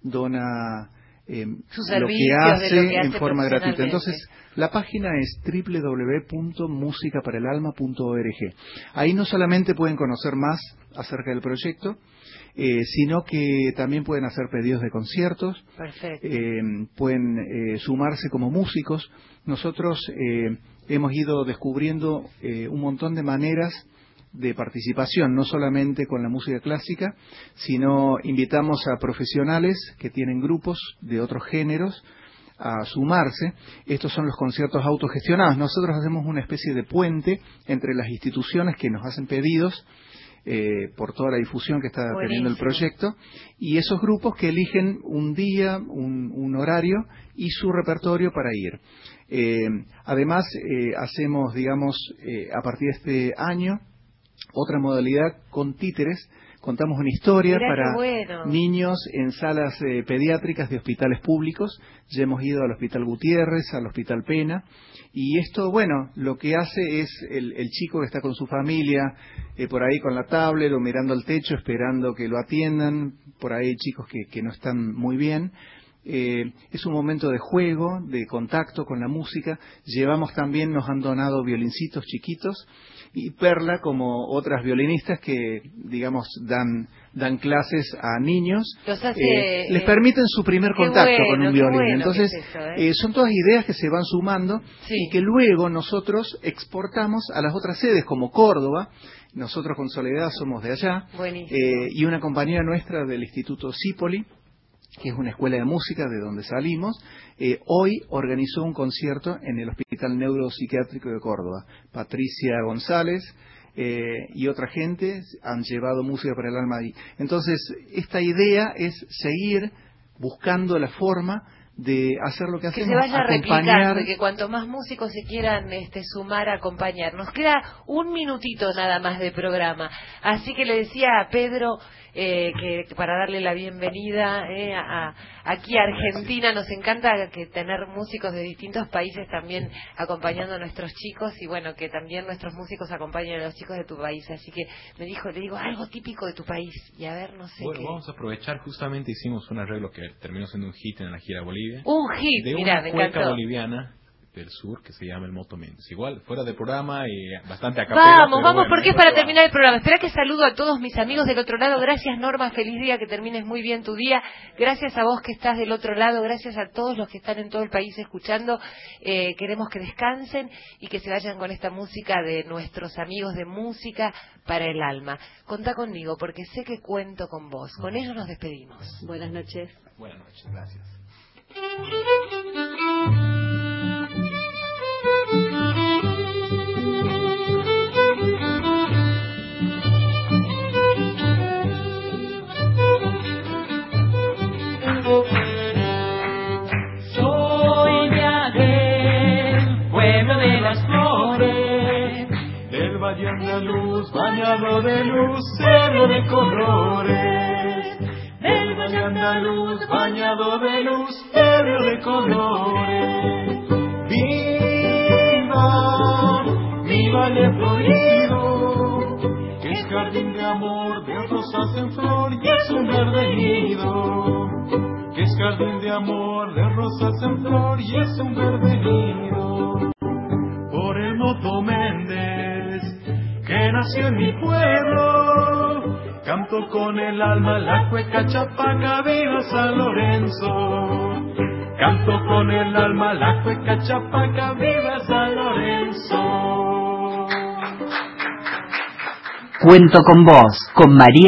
dona eh, lo que hace, lo que hace en forma gratuita. Entonces, la página es doble u doble u doble u punto música para el alma punto org. Ahí no solamente pueden conocer más acerca del proyecto, eh, sino que también pueden hacer pedidos de conciertos. Perfecto. Eh, pueden eh, sumarse como músicos. Nosotros eh, hemos ido descubriendo eh, un montón de maneras de participación, no solamente con la música clásica, sino invitamos a profesionales que tienen grupos de otros géneros a sumarse. Estos son los conciertos autogestionados. Nosotros hacemos una especie de puente entre las instituciones que nos hacen pedidos eh, por toda la difusión que está Buenísimo. teniendo el proyecto, y esos grupos que eligen un día, un, un horario y su repertorio para ir. Eh, además, eh, hacemos, digamos, eh, a partir de este año, otra modalidad con títeres. Contamos una historia Mirá, para bueno. niños en salas eh, pediátricas de hospitales públicos. Ya hemos ido al Hospital Gutiérrez, al Hospital Pena, y esto, bueno, lo que hace es el, el chico que está con su familia, eh, por ahí con la tablet o mirando al techo, esperando que lo atiendan. Por ahí hay chicos que, que no están muy bien. Eh, es un momento de juego, de contacto con la música. Llevamos también, nos han donado violincitos chiquitos, y Perla, como otras violinistas que, digamos, dan dan clases a niños, Los hace, eh, les eh, permiten su primer contacto bueno, con un qué violín. bueno Entonces, que es eso, ¿eh? eh, son todas ideas que se van sumando, sí. y que luego nosotros exportamos a las otras sedes, como Córdoba. Nosotros con Soledad somos de allá, eh, y una compañera nuestra del Instituto Cipoli, que es una escuela de música de donde salimos, eh, hoy organizó un concierto en el Hospital Neuropsiquiátrico de Córdoba. Patricia González eh, y otra gente han llevado música para el alma ahí. Entonces, esta idea es seguir buscando la forma de hacer lo que hacemos, que se vaya acompañar. replicando, y que cuanto más músicos se quieran este, sumar a acompañar. Nos queda un minutito nada más de programa, así que le decía a Pedro, eh, que para darle la bienvenida eh, a, a, aquí a Argentina. Nos encanta que tener músicos de distintos países también acompañando a nuestros chicos, y bueno, que también nuestros músicos acompañen a los chicos de tu país. Así que me dijo, le digo, algo típico de tu país, y a ver, no sé bueno, qué. Vamos a aprovechar, justamente hicimos un arreglo que terminó siendo un hit en la gira Bolivia. Un hit, de mira, una me cueca encantó. Boliviana del sur que se llama el Moto Méndez. Igual, fuera de programa y bastante a capela. Vamos, vamos, bueno, porque es para terminar el programa. Espera que saludo a todos mis amigos del otro lado. Gracias, Norma, feliz día, que termines muy bien tu día. Gracias a vos que estás del otro lado, gracias a todos los que están en todo el país escuchando. Eh, queremos que descansen y que se vayan con esta música de nuestros amigos de Música para el Alma. Contá conmigo, porque sé que cuento con vos. Con ellos nos despedimos. Buenas noches. Buenas noches, gracias. Soy de aquel pueblo de las flores, del valle andaluz bañado de luz, cerro de colores, del valle andaluz bañado de luz, cerro de colores. Viva mi valle florido, que es jardín de amor, de rosas en flor y es un verde nido, que es jardín de amor, de rosas en flor y es un verde nido. Por el Moto Méndez, que nació en mi pueblo, canto con el alma la cueca chapaca, viva San Lorenzo. Canto con el alma la cueca chapaca, viva San Lorenzo. Cuento con vos, con María